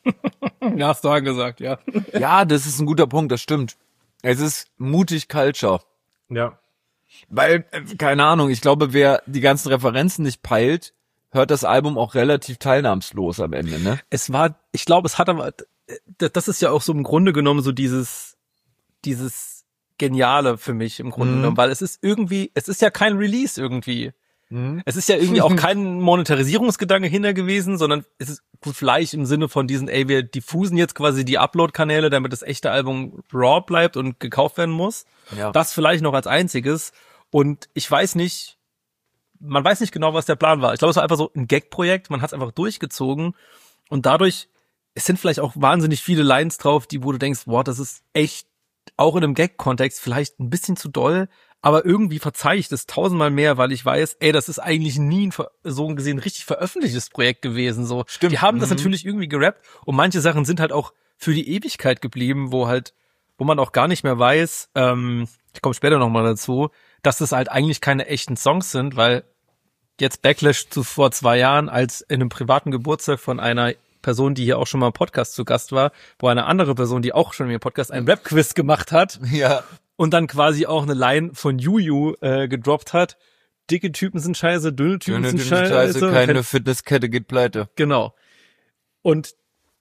Ja, hast du angesagt, ja. Ja, das ist ein guter Punkt, das stimmt. Es ist mutig Culture. Ja. Weil, keine Ahnung, ich glaube, wer die ganzen Referenzen nicht peilt, hört das Album auch relativ teilnahmslos am Ende, ne? Es war, ich glaube, es hat aber, das ist ja auch so im Grunde genommen so dieses, dieses Geniale für mich im Grunde mhm. genommen, weil es ist irgendwie, es ist ja kein Release irgendwie. Mhm. Es ist ja irgendwie auch kein Monetarisierungsgedanke hinter gewesen, sondern es ist gut vielleicht im Sinne von diesen, ey, wir diffusen jetzt quasi die Upload-Kanäle, damit das echte Album raw bleibt und gekauft werden muss. Ja. Das vielleicht noch als einziges. Und ich weiß nicht, man weiß nicht genau, was der Plan war. Ich glaube, es war einfach so ein Gag-Projekt, man hat es einfach durchgezogen und dadurch, es sind vielleicht auch wahnsinnig viele Lines drauf, die wo du denkst, wow, das ist echt auch in einem Gag-Kontext vielleicht ein bisschen zu doll, aber irgendwie verzeihe ich das tausendmal mehr, weil ich weiß, ey, das ist eigentlich nie ein, so gesehen, richtig veröffentlichtes Projekt gewesen, so. Stimmt. Die haben das mhm. natürlich irgendwie gerappt und manche Sachen sind halt auch für die Ewigkeit geblieben, wo halt, wo man auch gar nicht mehr weiß, ähm, ich komme später nochmal dazu, dass das halt eigentlich keine echten Songs sind, weil jetzt Backlash zu vor zwei Jahren, als in einem privaten Geburtstag von einer Person, die hier auch schon mal im Podcast zu Gast war, wo eine andere Person, die auch schon im Podcast einen Rap-Quiz gemacht hat, ja, und dann quasi auch eine Line von Juju äh, gedroppt hat. Dicke Typen sind scheiße, dünne Typen dünne sind Typen scheiße. scheiße. Keine Fitnesskette geht pleite. Genau. Und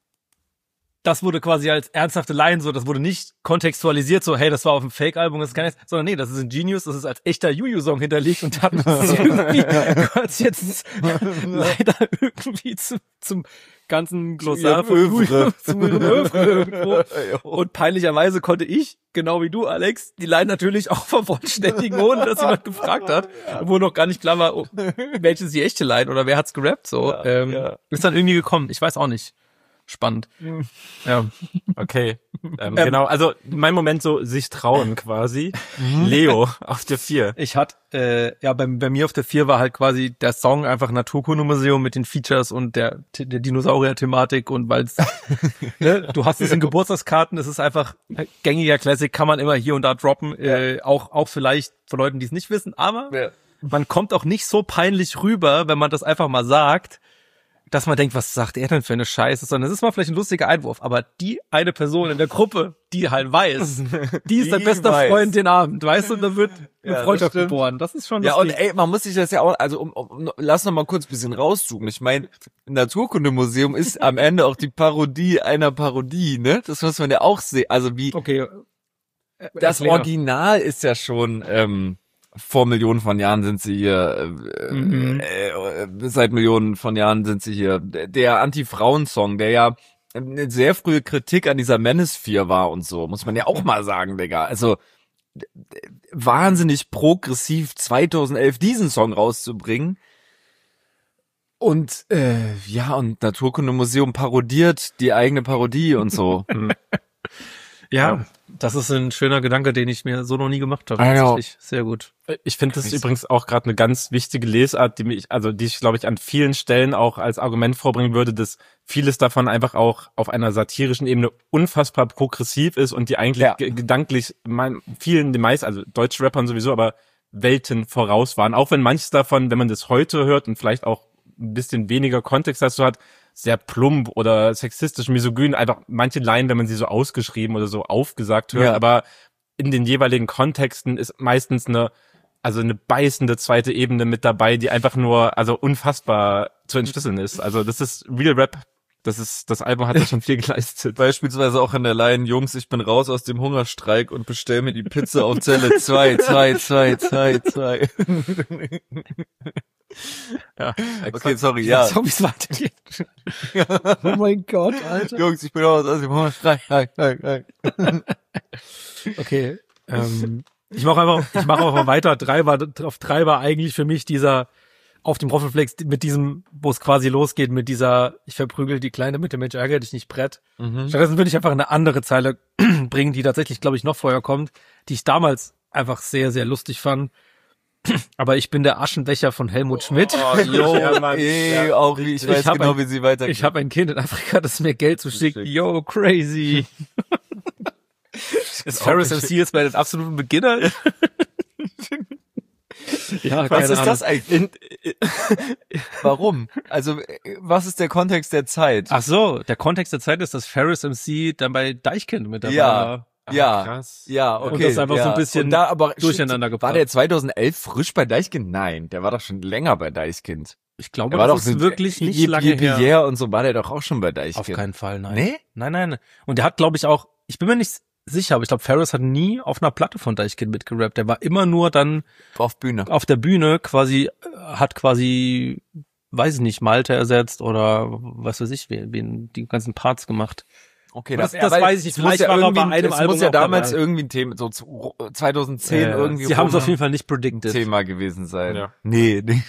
das wurde quasi als ernsthafte Line so, das wurde nicht kontextualisiert, so, hey, das war auf dem Fake-Album, das ist kein, sondern nee, das ist ein Genius, das ist als echter Juju-Song hinterlegt und hat irgendwie kurz jetzt leider irgendwie zum, zum ganzen Glossar von Juju, zum irgendwo. Und peinlicherweise konnte ich, genau wie du, Alex, die Line natürlich auch vervollständigen, ohne dass jemand gefragt hat, wo noch gar nicht klar war, oh, welches die echte Line oder wer hat's gerappt, so. Ja, ähm, ja. Ist dann irgendwie gekommen, ich weiß auch nicht. Spannend. Ja. Okay. Ähm, genau, also mein Moment so, sich trauen quasi. Leo auf der vier. Ich hatte, äh, ja, bei, bei mir auf der vier war halt quasi der Song einfach Naturkundemuseum mit den Features und der, der Dinosaurier-Thematik und weil's, ne, du hast es in Geburtstagskarten, es ist einfach gängiger Classic, kann man immer hier und da droppen, äh, auch, auch vielleicht von Leuten, die es nicht wissen, aber ja. man kommt auch nicht so peinlich rüber, wenn man das einfach mal sagt, dass man denkt, was sagt er denn für eine Scheiße, sondern es ist mal vielleicht ein lustiger Einwurf, aber die eine Person in der Gruppe, die halt weiß, die ist Die dein bester weiß. Freund den Abend, weißt du, und da wird eine Ja, Freundschaft das stimmt. geboren. Das ist schon Ja, und lustig. ey, man muss sich das ja auch, also um, um, um lass noch mal kurz ein bisschen rauszoomen. Ich meine, Naturkundemuseum ist am Ende auch die Parodie einer Parodie, ne? Das muss man ja auch sehen. Also wie Okay. Äh, das erklär. Original ist ja schon ähm, vor Millionen von Jahren sind sie hier, äh, Mhm. äh, seit Millionen von Jahren sind sie hier. Der Anti-Frauen-Song, der ja eine sehr frühe Kritik an dieser Manosphere war und so, muss man ja auch mal sagen, Digga. Also wahnsinnig progressiv zweitausendelf diesen Song rauszubringen. Und äh, ja, und Naturkundemuseum parodiert die eigene Parodie und so. Ja, Ja. das ist ein schöner Gedanke, den ich mir so noch nie gemacht habe. I know. Tatsächlich. Sehr gut. Ich finde das übrigens auch gerade eine ganz wichtige Lesart, die mich, also die ich, glaube ich, an vielen Stellen auch als Argument vorbringen würde, dass vieles davon einfach auch auf einer satirischen Ebene unfassbar progressiv ist und die eigentlich Ja. ge- gedanklich mein, vielen, die meisten, also deutsche Rappern sowieso, aber Welten voraus waren. Auch wenn manches davon, wenn man das heute hört und vielleicht auch ein bisschen weniger Kontext dazu hat, sehr plump oder sexistisch, misogyn, einfach manche Line, wenn man sie so ausgeschrieben oder so aufgesagt hört, Ja. aber in den jeweiligen Kontexten ist meistens eine, also eine beißende zweite Ebene mit dabei, die einfach nur, also unfassbar zu entschlüsseln ist. Also das ist Real Rap. Das ist, das Album hat da schon viel geleistet. Beispielsweise auch an der Line, Jungs, ich bin raus aus dem Hungerstreik und bestell mir die Pizza auf Zelle zwei, zwei, zwei, zwei, zwei. Ja, Okay, sorry, ja. So, wie es weitergeht. Oh mein Gott, Alter. Jungs, ich bin raus aus dem Hungerstreik. Hi, hi, hi. Okay. Ähm, ich mache einfach, ich mache einfach weiter. Drei war, auf drei war eigentlich für mich dieser auf dem Roffelflex mit diesem, wo es quasi losgeht mit dieser, ich verprügel die Kleine mit dem Mensch ärgere dich nicht Brett. Mhm. Stattdessen würde ich einfach eine andere Zeile bringen, die tatsächlich, glaube ich, noch vorher kommt, die ich damals einfach sehr, sehr lustig fand. Aber ich bin der Aschenbecher von Helmut Schmidt. Oh, yo, Ja, Mann. ey, Ja. auch wie, ich, Ich weiß hab genau, ein- wie sie weitergeht. Ich habe ein Kind in Afrika, das mir Geld zuschickt. Zuschickt. Yo, crazy. Ist Ferris M C jetzt bei den absoluten Beginnern? Ja, Was ist das eigentlich? In, Warum? Also, äh, was ist der Kontext der Zeit? Ach so, der Kontext der Zeit ist, dass Ferris M C dann bei Deichkind mit dabei Ja. war. ja, krass. ja, okay. Und das einfach ja. so ein bisschen Und da, aber durcheinander War gebracht. der zweitausendelf frisch bei Deichkind? Nein, der war doch schon länger bei Deichkind. Ich glaube, Der war das doch ist wirklich nicht Yip, lange Yip, her. Yeah und so war der doch auch schon bei Auf Deichkind. keinen Fall, nein. Nee? Nein, nein. Und der hat, glaube ich, auch, ich bin mir nicht sicher, aber ich glaube, Ferris hat nie auf einer Platte von Deichkind mitgerappt. Der war immer nur dann Auf Bühne. auf der Bühne quasi, äh, hat quasi, weiß ich nicht, Malte ersetzt oder was weiß ich, wen, wen die ganzen Parts gemacht. Okay, Das- das, das weil weiß ich nicht. es muss Vielleicht ja war er irgendwie, bei einem es Album muss ja auch damals dabei. irgendwie ein Thema, so zu- zweitauszehn Äh, irgendwie Sie haben es rum auf jeden Fall nicht predicted. Thema gewesen sein. Ja. Nee, nee.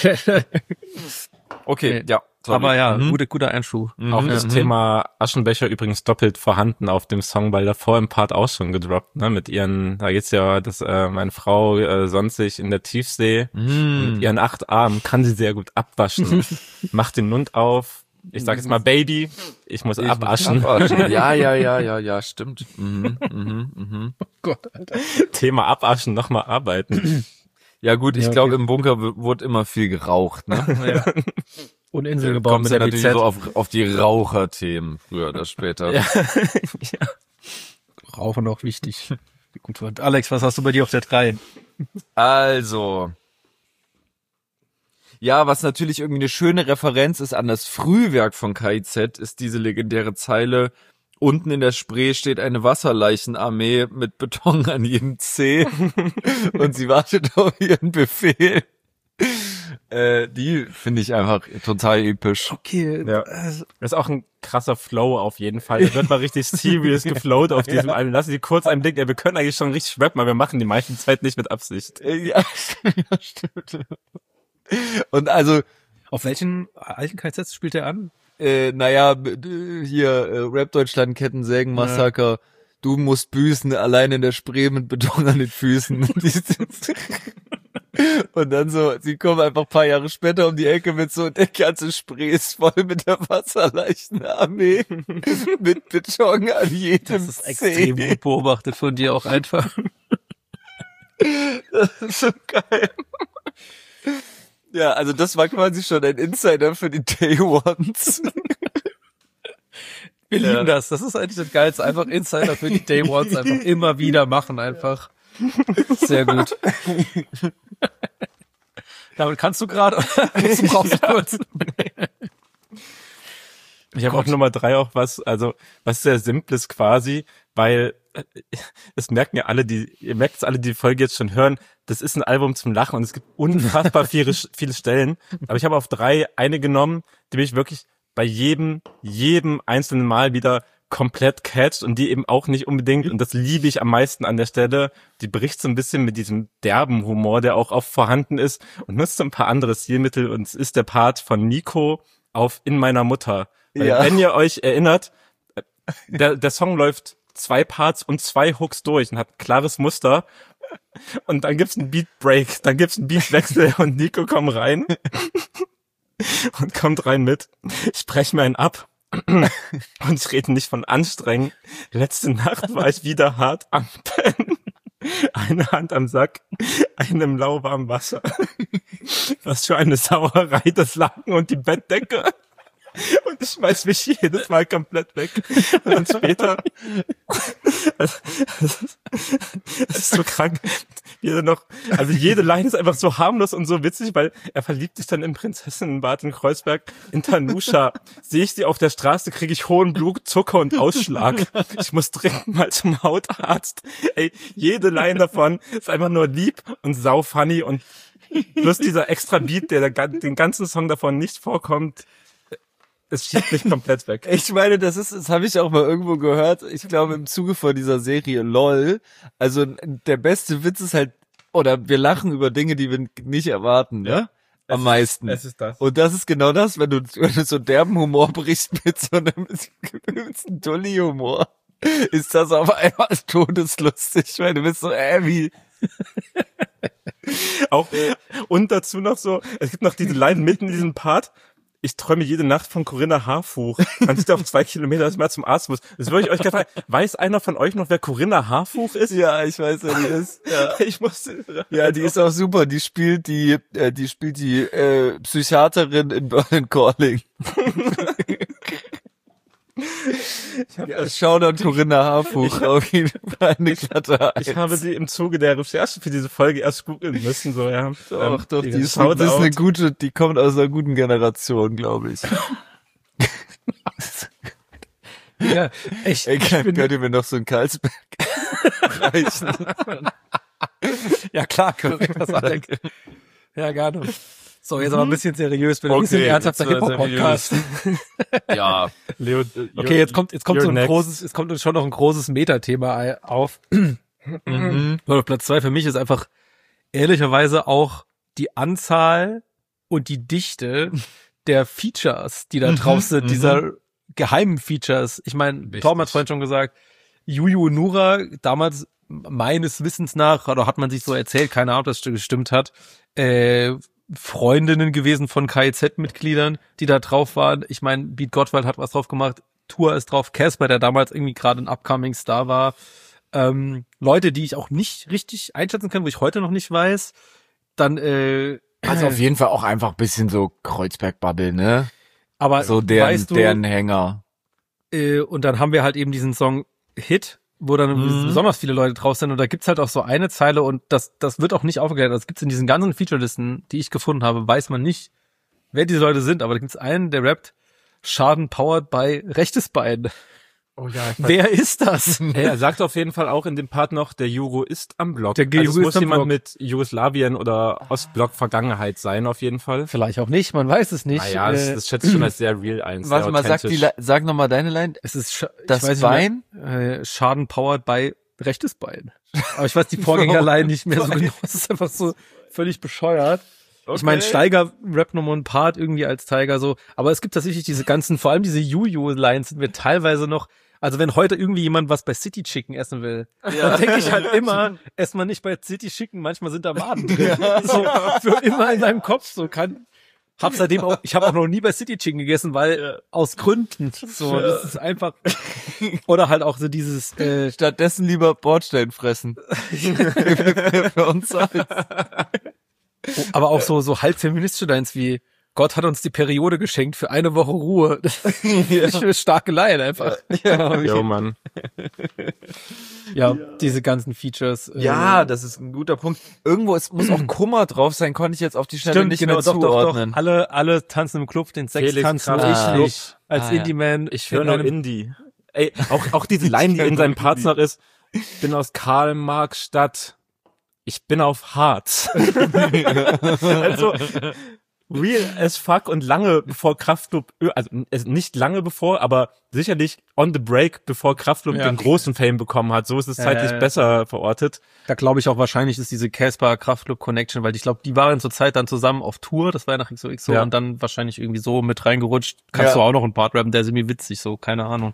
Okay, Nee. ja. sorry. Aber ja, Mhm. guter, guter Einschub. Auch das Mhm. Thema Aschenbecher übrigens doppelt vorhanden auf dem Song, weil davor im Part auch schon gedroppt, ne, mit ihren, da geht's ja, dass äh, meine Frau äh, sonst sich in der Tiefsee Mhm. mit ihren acht Armen kann sie sehr gut abwaschen. Macht den Mund auf. Ich sag jetzt mal Baby, ich muss Ich muss abwaschen. abwaschen. Ja, ja, ja, ja, ja, stimmt. Mhm, mhm, mhm. Gott, Alter. Thema Abwaschen, nochmal arbeiten. Ja gut, ich Ja, okay. glaube, im Bunker w- wurde immer viel geraucht. Ne? Ja. Und Insel gebaut Kommst mit du der natürlich B Z. so auf, auf die Raucherthemen früher oder später. Ja. Rauchen auch wichtig. Gut, Alex, was hast du bei dir auf der drei? Also. Ja, was natürlich irgendwie eine schöne Referenz ist an das Frühwerk von K I Z, ist diese legendäre Zeile: Unten in der Spree steht eine Wasserleichenarmee mit Beton an jedem Zeh und sie wartet auf ihren Befehl. Äh, die finde ich einfach total episch. Okay, Ja. Das ist auch ein krasser Flow auf jeden Fall. Da wird mal richtig serious geflowt auf diesem Album. Lassen Sie kurz einen Blick, ja, wir können eigentlich schon richtig rappen, aber wir machen die meiste Zeit nicht mit Absicht. Äh, Ja, ja, stimmt. Und also, auf welchen alten K Z spielt er an? äh, naja, b- d- hier, äh, Rap Deutschland, Kettensägen-Massaker, du musst büßen, allein in der Spree mit Beton an den Füßen. Und dann so, sie kommen einfach ein paar Jahre später um die Ecke mit so, der ganze Spree ist voll mit der Wasserleichenarmee, mit Beton an jedem Das ist extrem Zeh. gut beobachtet von dir auch einfach. Das ist so geil. Ja, also das war quasi schon ein Insider für die Day Ones. Wir Ja. lieben das. Das ist eigentlich das Geilste. Einfach Insider für die Day Ones einfach immer wieder machen einfach. Sehr gut. Damit kannst du gerade, du brauchst kurz. Ich habe auch Nummer drei auch was, also was sehr Simples quasi, weil äh, das merken ja alle, die, ihr merkt es alle, die die Folge jetzt schon hören, das ist ein Album zum Lachen und es gibt unfassbar viele, viele Stellen, aber ich habe auf drei eine genommen, die mich wirklich bei jedem, jedem einzelnen Mal wieder komplett catcht und die eben auch nicht unbedingt, und das liebe ich am meisten an der Stelle, die bricht so ein bisschen mit diesem derben Humor, der auch oft vorhanden ist, und nutzt so ein paar andere Stilmittel, und es ist der Part von Nico auf In meiner Mutter. Weil, Ja. wenn ihr euch erinnert, der, der Song läuft zwei Parts und zwei Hooks durch und hat ein klares Muster. Und dann gibt's einen Beat Break, dann gibt's einen Beatwechsel und Nico kommt rein und kommt rein mit: Ich sprech mir einen ab und ich rede nicht von anstrengen. Letzte Nacht war ich wieder hart am Pennen. Eine Hand am Sack, eine im lauwarmen Wasser. Was für eine Sauerei, das Laken und die Bettdecke. Und ich schmeiß mich jedes Mal komplett weg. Und dann später, es ist so krank, wie er noch, also jede Line ist einfach so harmlos und so witzig, weil er verliebt sich dann in Prinzessinnenbad in Kreuzberg, in Tanusha. Sehe ich sie auf der Straße, kriege ich hohen Blutzucker und Ausschlag. Ich muss dringend mal zum Hautarzt. Ey, jede Line davon ist einfach nur lieb und sau funny, und plus dieser extra Beat, der den ganzen Song davon nicht vorkommt. Es schiebt mich komplett weg. Ich meine, das ist, das habe ich auch mal irgendwo gehört. Ich glaube, im Zuge von dieser Serie LOL. Also der beste Witz ist halt, oder wir lachen über Dinge, die wir nicht erwarten, ne? Ja. Am meisten. Es ist das. Und das ist genau das, wenn du, wenn du so derben Humor brichst mit so einem übelsten Dulli-Humor, ist das auf einmal todeslustig, weil du bist so, äh, wie... Auch, und dazu noch so, es gibt noch diese Line mitten in diesem Part: Ich träume jede Nacht von Corinna Harfuch. Man sieht auf zwei Kilometer, dass ich mal zum Arzt muss. Das würde ich euch gerne fragen. Weiß einer von euch noch, wer Corinna Harfuch ist? Ja, ich weiß, wer die ist. Ja. Ich muss, Ja, die ist auch super. Die spielt die, äh, die spielt die äh, Psychiaterin in Berlin Calling. Ja, Shoutout Corinna Harfuch. Auf jeden Fall eine glatte Eins. ich habe sie im Zuge der Recherche für diese Folge erst googeln müssen, so, ja. Doch, doch, die ist, Shoutout. das ist eine gute, die kommt aus einer guten Generation, glaube ich. Ja, ich, Ey, ich könnt bin, ihr mir noch so ein Karlsberg reichen? ja klar, Corinna Salek. Ja, gerne. So, jetzt aber ein bisschen seriös, bin okay, ein bisschen ernsthafter jetzt wird Hip-Hop-Podcast. Ja. Leo, Okay, jetzt kommt, jetzt kommt you're so ein next. großes, es kommt uns schon noch ein großes Metathema auf. Mhm. So, Platz zwei für mich ist einfach ehrlicherweise auch die Anzahl und die Dichte der Features, die da drauf sind, dieser geheimen Features. Ich meine, Tom hat vorhin schon gesagt, Juju und Nura, damals meines Wissens nach, oder hat man sich so erzählt, keine Ahnung, ob das gestimmt hat, äh, Freundinnen gewesen von K I Z-Mitgliedern, die da drauf waren. Ich meine, Beat Gottwald hat was drauf gemacht, Tour ist drauf, Casper, der damals irgendwie gerade ein upcoming Star war. Ähm, Leute, die ich auch nicht richtig einschätzen kann, wo ich heute noch nicht weiß. Dann, äh, Also auf jeden Fall auch einfach ein bisschen so Kreuzberg-Bubble, ne? aber So deren, weißt du, deren Hänger. äh, und dann haben wir halt eben diesen Song Hit, wo dann Mhm. besonders viele Leute drauf sind, und da gibt's halt auch so eine Zeile, und das das wird auch nicht aufgeklärt. Das gibt's in diesen ganzen Featurelisten, die ich gefunden habe, weiß man nicht, wer diese Leute sind, aber da gibt's einen, der rappt: Schaden powered by rechtes Bein. Oh ja, ich weiß. Wer ist das? Hey, er sagt auf jeden Fall auch in dem Part noch, der Jugo ist am Block. Der also Jugo es ist muss am jemand Block. mit Jugoslawien oder Ostblock-Vergangenheit sein, auf jeden Fall. Vielleicht auch nicht, man weiß es nicht. Naja, das, Äh, das schätze ich schon als sehr real ein. Warte sehr mal, sag, die, authentisch. Li- sag nochmal deine Line. es ist Sch ich Das weiß nicht Bein? mehr, äh, Schaden powered by rechtes Bein. Aber ich weiß die Vorgängerline nicht mehr so genau. Es ist einfach so völlig bescheuert. Ich meine, Steiger rappt nochmal ein Part irgendwie als Tiger so, aber es gibt tatsächlich diese ganzen, vor allem diese Juju-Lines sind mir teilweise noch, also wenn heute irgendwie jemand was bei City Chicken essen will, dann denke ich halt immer, ess mal nicht bei City Chicken, manchmal sind da Maden drin. So, für immer in meinem Kopf, so kann, hab seitdem auch, ich habe auch noch nie bei City Chicken gegessen, weil, aus Gründen, so, das ist einfach, oder halt auch so dieses, äh, Stattdessen lieber Bordstein fressen. Für uns halt. aber auch so, so halb feministische Lines wie, Gott hat uns die Periode geschenkt für eine Woche Ruhe. Das ist eine starke Line einfach. Ja, Jo, Mann. Ja, diese ganzen Features. äh, ja, das ist ein guter Punkt. Irgendwo, es muss auch Kummer drauf sein, konnte ich jetzt auf die Schnelle stimmt, nicht genau, mehr doch, doch, doch. zuordnen. Alle, alle tanzen im Club, den Sex Felix tanzen, Kraft. ich Ah, nicht, als ah, ja. Indie-Man. Ich höre in nur einem- Indie. Ey, auch, auch diese Line, die in seinem Parts noch ist: Ich bin aus Karl-Marx-Stadt. Ich bin auf Harz. Also, real as fuck und lange bevor Kraftklub, also nicht lange bevor, aber sicherlich on the break, bevor Kraftklub Ja. den großen Fame bekommen hat. So ist es Ja, zeitlich ja, ja. besser verortet. Da glaube ich auch wahrscheinlich ist diese Casper Kraftklub Connection, weil ich glaube, die waren zur Zeit dann zusammen auf Tour, das war ja nach X O X so Ja. und dann wahrscheinlich irgendwie so mit reingerutscht. Kannst Ja. du auch noch einen Part rappen, der ist irgendwie witzig, so, keine Ahnung.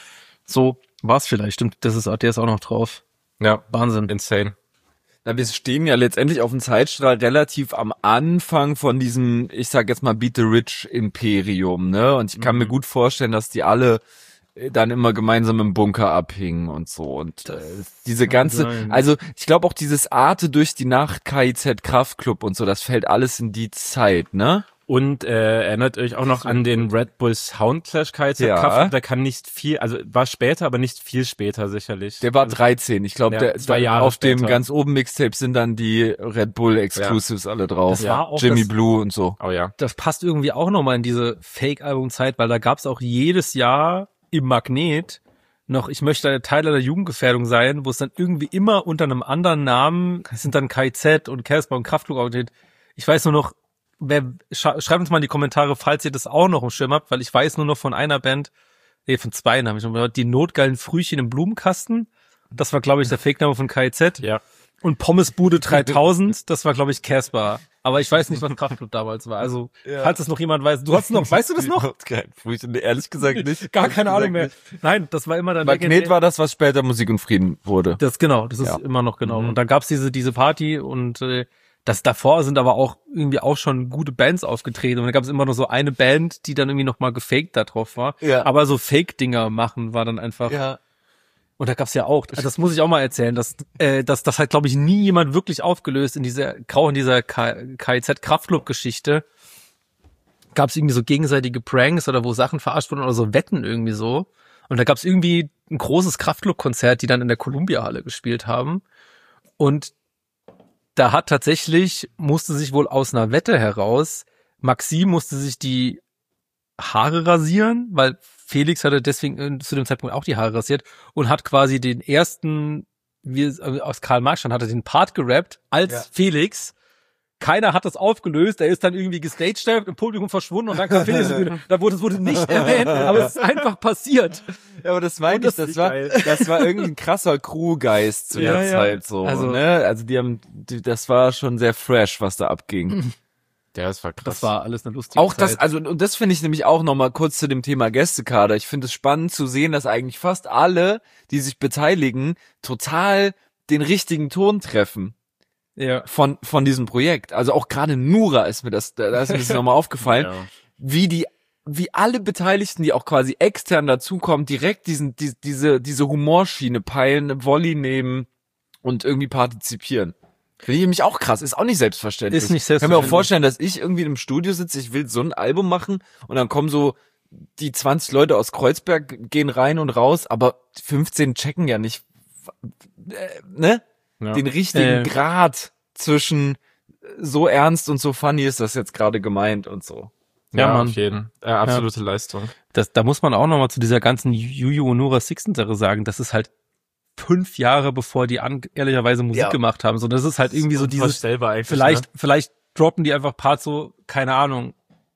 So war's vielleicht, stimmt, das ist, der ist auch noch drauf. Ja, Wahnsinn. insane. Na, wir stehen ja letztendlich auf dem Zeitstrahl relativ am Anfang von diesem, ich sag jetzt mal Beat the Rich Imperium, ne? Und ich kann Mhm. mir gut vorstellen, dass die alle äh, dann immer gemeinsam im Bunker abhingen und so. Und äh, diese ganze, sein. also ich glaube auch dieses Arte durch die Nacht, K I Z Kraftklub und so, das fällt alles in die Zeit, ne? Und äh, erinnert euch auch noch an den Red Bull Soundclash K I Z Ja. Kraftklub, der kann nicht viel, also war später, aber nicht viel später sicherlich. Der war also, dreizehn. Ich glaube, Ja, der zwei der- Jahre auf dem später. ganz oben Mixtape sind dann die Red Bull Exclusives alle drauf. Das war auch Jimmy das- Blue und so. Oh ja. Das passt irgendwie auch nochmal in diese Fake-Album-Zeit, weil da gab's auch jedes Jahr im Magnet noch, ich möchte ein Teil einer Jugendgefährdung sein, wo es dann irgendwie immer unter einem anderen Namen, es sind dann K I Z und Casper und Kraftklub aufgetreten. Ich weiß nur noch, wer, sch schreibt uns mal in die Kommentare, falls ihr das auch noch im Schirm habt, weil ich weiß nur noch von einer Band, nee, von zwei habe ich noch gehört, die notgeilen Frühchen im Blumenkasten. Das war, glaube ich, der Fake-Name von K I Z. Ja. Und Pommesbude dreitausend, das war, glaube ich, Casper. Aber ich weiß nicht, was Kraftklub damals war. Also, Ja. falls es noch jemand weiß. Du hast noch, weißt du das noch? Kein Frühchen, ehrlich gesagt nicht. Gar keine Ahnung mehr. Nein, das war immer dann Magnet war das, was später Musik und Frieden wurde. das genau, das ist Ja. immer noch genau. Mhm. Und dann gab's diese diese Party und äh, das davor sind aber auch irgendwie auch schon gute Bands aufgetreten und dann gab's immer noch so eine Band, die dann irgendwie noch mal gefaked da drauf war. Ja. Aber so Fake-Dinger machen war dann einfach. Ja. Und da gab's ja auch, das muss ich auch mal erzählen, dass äh, dass das hat, glaube ich, nie jemand wirklich aufgelöst in dieser grau in dieser K I Z Kraftklub Geschichte. Gab's irgendwie so gegenseitige Pranks oder wo Sachen verarscht wurden oder so Wetten irgendwie so. Und da gab's irgendwie ein großes Kraftklub-Konzert, die dann in der Columbia-Halle gespielt haben. Und da hat tatsächlich, musste sich wohl aus einer Wette heraus, Maxim musste sich die Haare rasieren, weil Felix hatte deswegen äh, zu dem Zeitpunkt auch die Haare rasiert und hat quasi den ersten, wie es äh, aus Karl Marx stand, hat er den Part gerappt als Ja. Felix. Keiner hat das aufgelöst, er ist dann irgendwie gestaged, im Publikum verschwunden und dann kam Felix. Da wurde, es wurde nicht erwähnt, aber es ist einfach passiert. Ja, aber das meine ich, das das war, das war irgendwie ein krasser Crewgeist zu Ja, der ja. Zeit so, Also- ne? Also die haben, die, das war schon sehr fresh, was da abging. Ja, das war krass. Das war alles eine lustige Auch das, Zeit. also, und das finde ich nämlich auch nochmal kurz zu dem Thema Gästekader. Ich finde es spannend zu sehen, dass eigentlich fast alle, die sich beteiligen, total den richtigen Ton treffen ja. von, von diesem Projekt. Also auch gerade Nura ist mir das, da ist mir das nochmal aufgefallen, Ja. wie die, wie alle Beteiligten, die auch quasi extern dazukommen, direkt diesen, die, diese, diese Humorschiene peilen, eine Volley nehmen und irgendwie partizipieren. Finde ich nämlich auch krass, ist auch nicht selbstverständlich. Ist nicht Ich kann mir auch selbstverständlich. vorstellen, dass ich irgendwie im Studio sitze, ich will so ein Album machen und dann kommen so die zwanzig Leute aus Kreuzberg, gehen rein und raus, aber fünfzehn checken ja nicht, äh, ne? Ja. Den richtigen Äh. Grad zwischen so ernst und so funny ist das jetzt gerade gemeint und so. Ja, Ja, Mann. auf jeden. Äh, absolute Leistung. Das, da muss man auch nochmal zu dieser ganzen Juju und Nura Sixten Sache sagen, das ist halt fünf Jahre bevor die an, ehrlicherweise Musik Ja. gemacht haben. So, das ist halt irgendwie so dieses, Unvorstellbar eigentlich, vielleicht, ne? vielleicht droppen die einfach Parts so, keine Ahnung.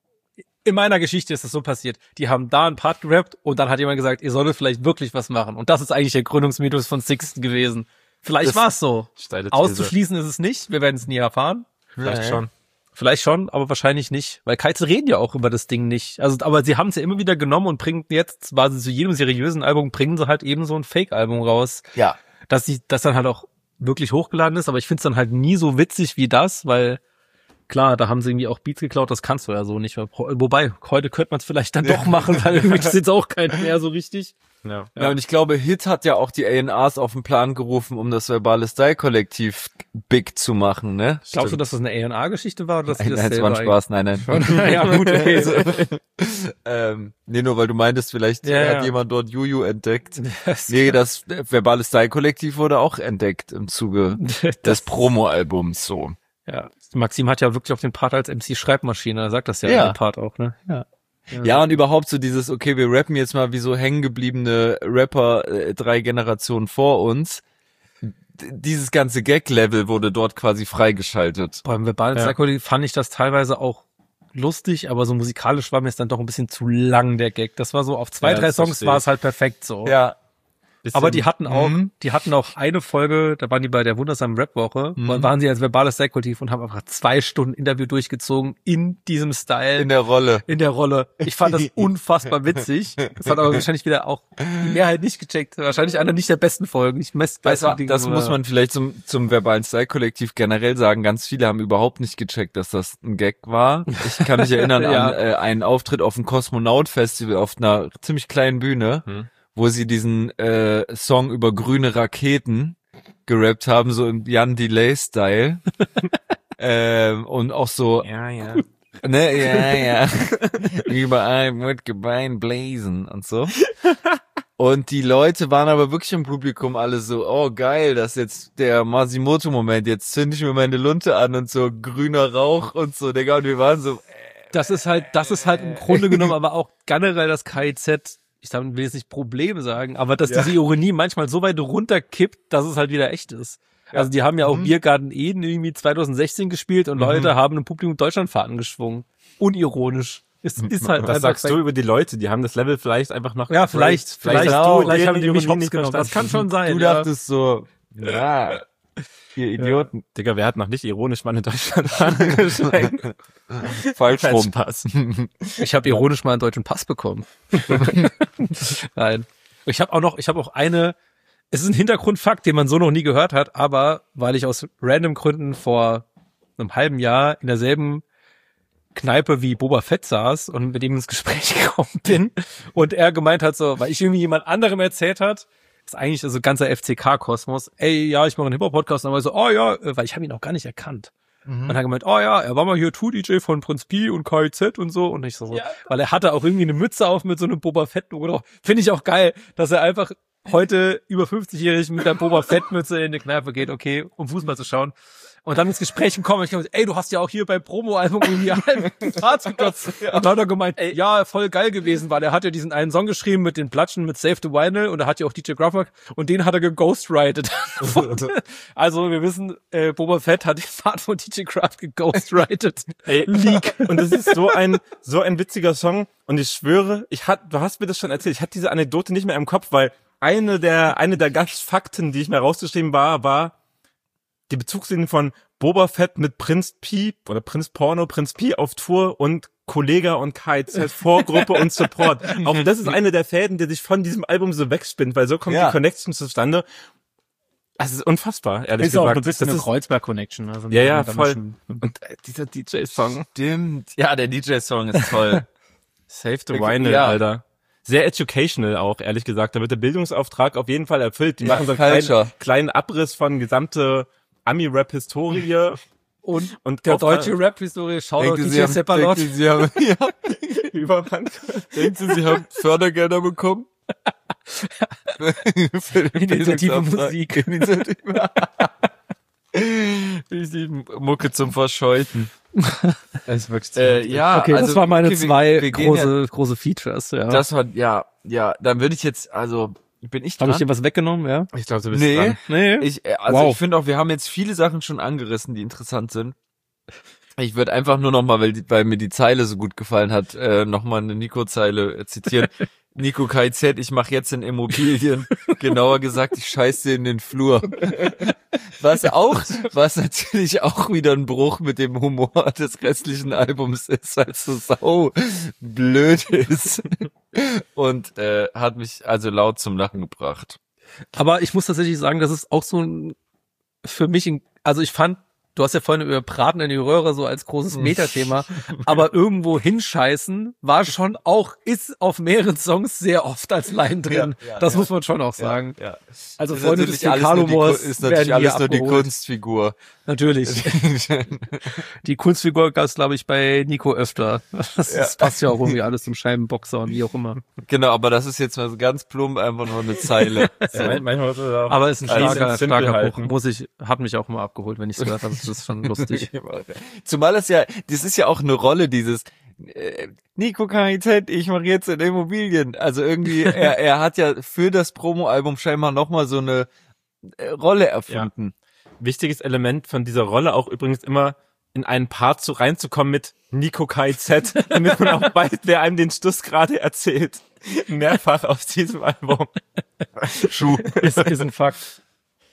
In meiner Geschichte ist das so passiert. Die haben da einen Part gerappt und dann hat jemand gesagt, ihr solltet vielleicht wirklich was machen. Und das ist eigentlich der Gründungsmythos von Sixten gewesen. Vielleicht Das- war es so. Steile These. Auszuschließen ist es nicht. Wir werden es nie erfahren. Vielleicht schon. Vielleicht schon, aber wahrscheinlich nicht. Weil Keize reden ja auch über das Ding nicht. Also, aber sie haben es ja immer wieder genommen und bringen jetzt quasi zu jedem seriösen Album bringen sie halt eben so ein Fake-Album raus. Ja. Dass sie, das dann halt auch wirklich hochgeladen ist, aber ich find's dann halt nie so witzig wie das, weil klar, da haben sie irgendwie auch Beats geklaut, das kannst du ja so nicht. Wobei, heute könnte man es vielleicht dann doch machen, weil irgendwie ist jetzt auch keiner mehr so richtig. Ja. Ja, und ich glaube, Hit hat ja auch die A and Rs auf den Plan gerufen, um das Verbale Style Kollektiv big zu machen, ne? Glaubst du, dass das eine A and R-Geschichte war? Oder dass die Nein, das nein, es war ein selber Spaß, nein, nein. eigentlich- ja, gut, okay. ähm, nee, nur weil du meintest, vielleicht Ja, hat ja. jemand dort Juju entdeckt. Das- Nee, das Verbale Style Kollektiv wurde auch entdeckt im Zuge des Promo-Albums, so. Ja, Maxim hat ja wirklich auf den Part als M C-Schreibmaschine, er sagt das ja, Ja. in dem Part auch, ne? Ja. Ja, und überhaupt so dieses, okay, wir rappen jetzt mal wie so hängengebliebene Rapper äh, drei Generationen vor uns. D- Dieses ganze Gag-Level wurde dort quasi freigeschaltet. Beim verbalen Ja. Psychologie fand ich das teilweise auch lustig, aber so musikalisch war mir es dann doch ein bisschen zu lang, der Gag. Das war so, auf zwei, Ja, drei das Songs verstehe war ich. es halt perfekt so. Ja. Bisschen- Aber die hatten auch, Mhm. die hatten auch eine Folge, da waren die bei der wundersamen Rap-Woche, Mhm. da waren sie als verbales Sexkollektiv und haben einfach zwei Stunden Interview durchgezogen in diesem Style. In der Rolle. in der Rolle. Ich fand das unfassbar witzig. Das hat aber wahrscheinlich wieder auch die Mehrheit nicht gecheckt. Wahrscheinlich einer nicht der besten Folgen. Ich mess, Das, weiß war, nicht, das aber- muss man vielleicht zum, zum verbalen Style-Kollektiv generell sagen. Ganz viele haben überhaupt nicht gecheckt, dass das ein Gag war. Ich kann mich erinnern Ja. an äh, einen Auftritt auf dem Kosmonaut-Festival auf einer ziemlich kleinen Bühne, Hm. wo sie diesen äh, Song über grüne Raketen gerappt haben, so im Jan Delay-Style. ähm, und auch so, Ja, ja. ne, ja, ja, überall wird Gebein blazen und so. Und die Leute waren aber wirklich im Publikum alle so, oh geil, das ist jetzt der Masimoto-Moment, jetzt zünd ich mir meine Lunte an und so grüner Rauch und so, Digga, und wir waren so, Das ist halt, das ist halt im Grunde genommen aber auch generell das K I Z, ich sag, will jetzt nicht Problem sagen, aber dass diese Ironie manchmal so weit runterkippt, dass es halt wieder echt ist. Also die haben ja auch Mhm. Biergarten Eden irgendwie zwanzig sechzehn gespielt und Leute haben im Publikum Deutschlandfahrten geschwungen. Unironisch. Es ist halt Was einfach sagst du über die Leute? Die haben das Level vielleicht einfach noch... Ja, vielleicht, Vielleicht vielleicht, hast du, du vielleicht haben die deren mich Ironie hops nicht genommen. Das kann verstanden. schon sein. du ja. dachtest so, ja, ihr Idioten, Digga, wer hat noch nicht ironisch mal in Deutschland angeschenkt? falsch rum. Spaß. Ich habe ironisch mal einen deutschen Pass bekommen. Nein. Ich habe auch noch, ich habe auch eine, es ist ein Hintergrundfakt, den man so noch nie gehört hat, aber weil ich aus random Gründen vor einem halben Jahr in derselben Kneipe wie Boba Fett saß und mit ihm ins Gespräch gekommen bin und er gemeint hat so, weil ich irgendwie jemand anderem erzählt hat, ist eigentlich also ganzer F C K-Kosmos, ey, ja, ich mache einen Hip-Hop-Podcast, und dann war ich so, oh ja, weil ich habe ihn auch gar nicht erkannt. Und er hat gemeint, oh ja, er war mal hier Tour-D J von Prinz Pi und K I Z und so. Und ich so, so weil er hatte auch irgendwie eine Mütze auf mit so einem Boba Fett-Logo. Finde ich auch geil, dass er einfach heute über fünfzigjährig mit der Boba Fett-Mütze in die Kneipe geht, okay, um Fußball zu schauen. Und dann ins Gespräch gekommen, ich gesagt, ey, du hast ja auch hier beim Promo-Album irgendwie einen Part geklopft. Und dann hat er gemeint, ey, ja, voll geil gewesen, weil er hat ja diesen einen Song geschrieben mit den Platschen mit Save the Vinyl und er hat ja auch D J Grafmak und den hat er geghostwritet. Also wir wissen, äh, Boba Fett hat den Part von D J Graf geghostwritet. Ey, Leak. Und das ist so ein, so ein witziger Song. Und ich schwöre, ich hat, du hast mir das schon erzählt, ich hatte diese Anekdote nicht mehr im Kopf, weil eine der, eine der Gastfakten, die ich mir rausgeschrieben war, war die Bezugslinie von Boba Fett mit Prinz Pi oder Prinz Porno, Prinz Pi auf Tour und Kollega und K I Z, Vorgruppe und Support. Auch das ist eine der Fäden, die sich von diesem Album so wegspinnt, weil so kommt Ja. die Connection zustande. Das ist unfassbar, ehrlich Ist auch gesagt. ein bisschen das eine ist, Kreuzberg-Connection. Also ja, ja, da voll. schon- Und äh, dieser D J-Song. Stimmt. Ja, der D J-Song ist toll. Save the Okay, Vinyl, ja. Alter. Sehr educational auch, ehrlich gesagt. Da wird der Bildungsauftrag auf jeden Fall erfüllt. Die Ja, machen so einen Culture. kleinen, kleinen Abriss von gesamte Ami-Rap-Historie. Und Und der auch deutsche Rap-Historie, Shoutout Denken D Sie, J haben, Seppalot. denken Sie, haben, ja, Überwand. denken Sie, Sie haben Fördergelder bekommen? Für den Initiative Bildungsauftrag. Musik. Initiative. Richtig Mucke zum Verscheuchen. Das ist wirklich Äh, ja, okay, also, das waren meine okay, wir- zwei wir gehen große, große Features, ja. Ja, das war, ja, ja, dann würde ich jetzt, also, bin ich dran? Habe ich dir was weggenommen, ja? Ich glaube, du bist Nee. dran. Nee. Ich, äh, also Wow. ich finde auch, wir haben jetzt viele Sachen schon angerissen, die interessant sind. Ich würde einfach nur noch mal, weil, die- weil mir die Zeile so gut gefallen hat, äh, noch mal eine Nico-Zeile äh, zitieren. Nico K I Z, ich mache jetzt in Immobilien. Genauer gesagt, ich scheiße in den Flur. Was auch, was natürlich auch wieder ein Bruch mit dem Humor des restlichen Albums ist, weil es so sau blöd ist. Und äh, hat mich also laut zum Lachen gebracht. Aber ich muss tatsächlich sagen, das ist auch so ein, für mich, ein, also ich fand, du hast ja vorhin über Braten in die Röhre so als großes Metathema, aber irgendwo hinscheißen war schon auch, ist auf mehreren Songs sehr oft als Line drin. Ja, ja, das ja. muss man schon auch sagen. Ja. Also Ist Freunde des natürlich alles nur die Lokalhumors Ku- ist werden natürlich alles hier nur die abgeholt. Kunstfigur. Natürlich. Die Kunstfigur gab es, glaube ich, bei Nico öfter. Das, das passt ja auch irgendwie alles zum Scheibenboxer und wie auch immer. Genau, aber das ist jetzt mal so ganz plump einfach nur eine Zeile. Ja, mein- manchmal wird er auch Aber ist ein alles starker, simpel starker halten. Bruch. Muss ich, hat mich auch immer abgeholt, wenn ich es gehört habe. Das ist schon lustig. Zumal es ja, das ist ja auch eine Rolle, dieses äh, Nico K I Z, ich mache jetzt in Immobilien. Also irgendwie, er, er hat ja für das Promo-Album scheinbar nochmal so eine äh, Rolle erfunden. Wichtiges Element von dieser Rolle auch übrigens immer in einen Part so reinzukommen mit Nico K Z, damit man auch weiß, wer einem den Stuss gerade erzählt. Mehrfach auf diesem Album. Schuh. Ist, ist ein Fakt.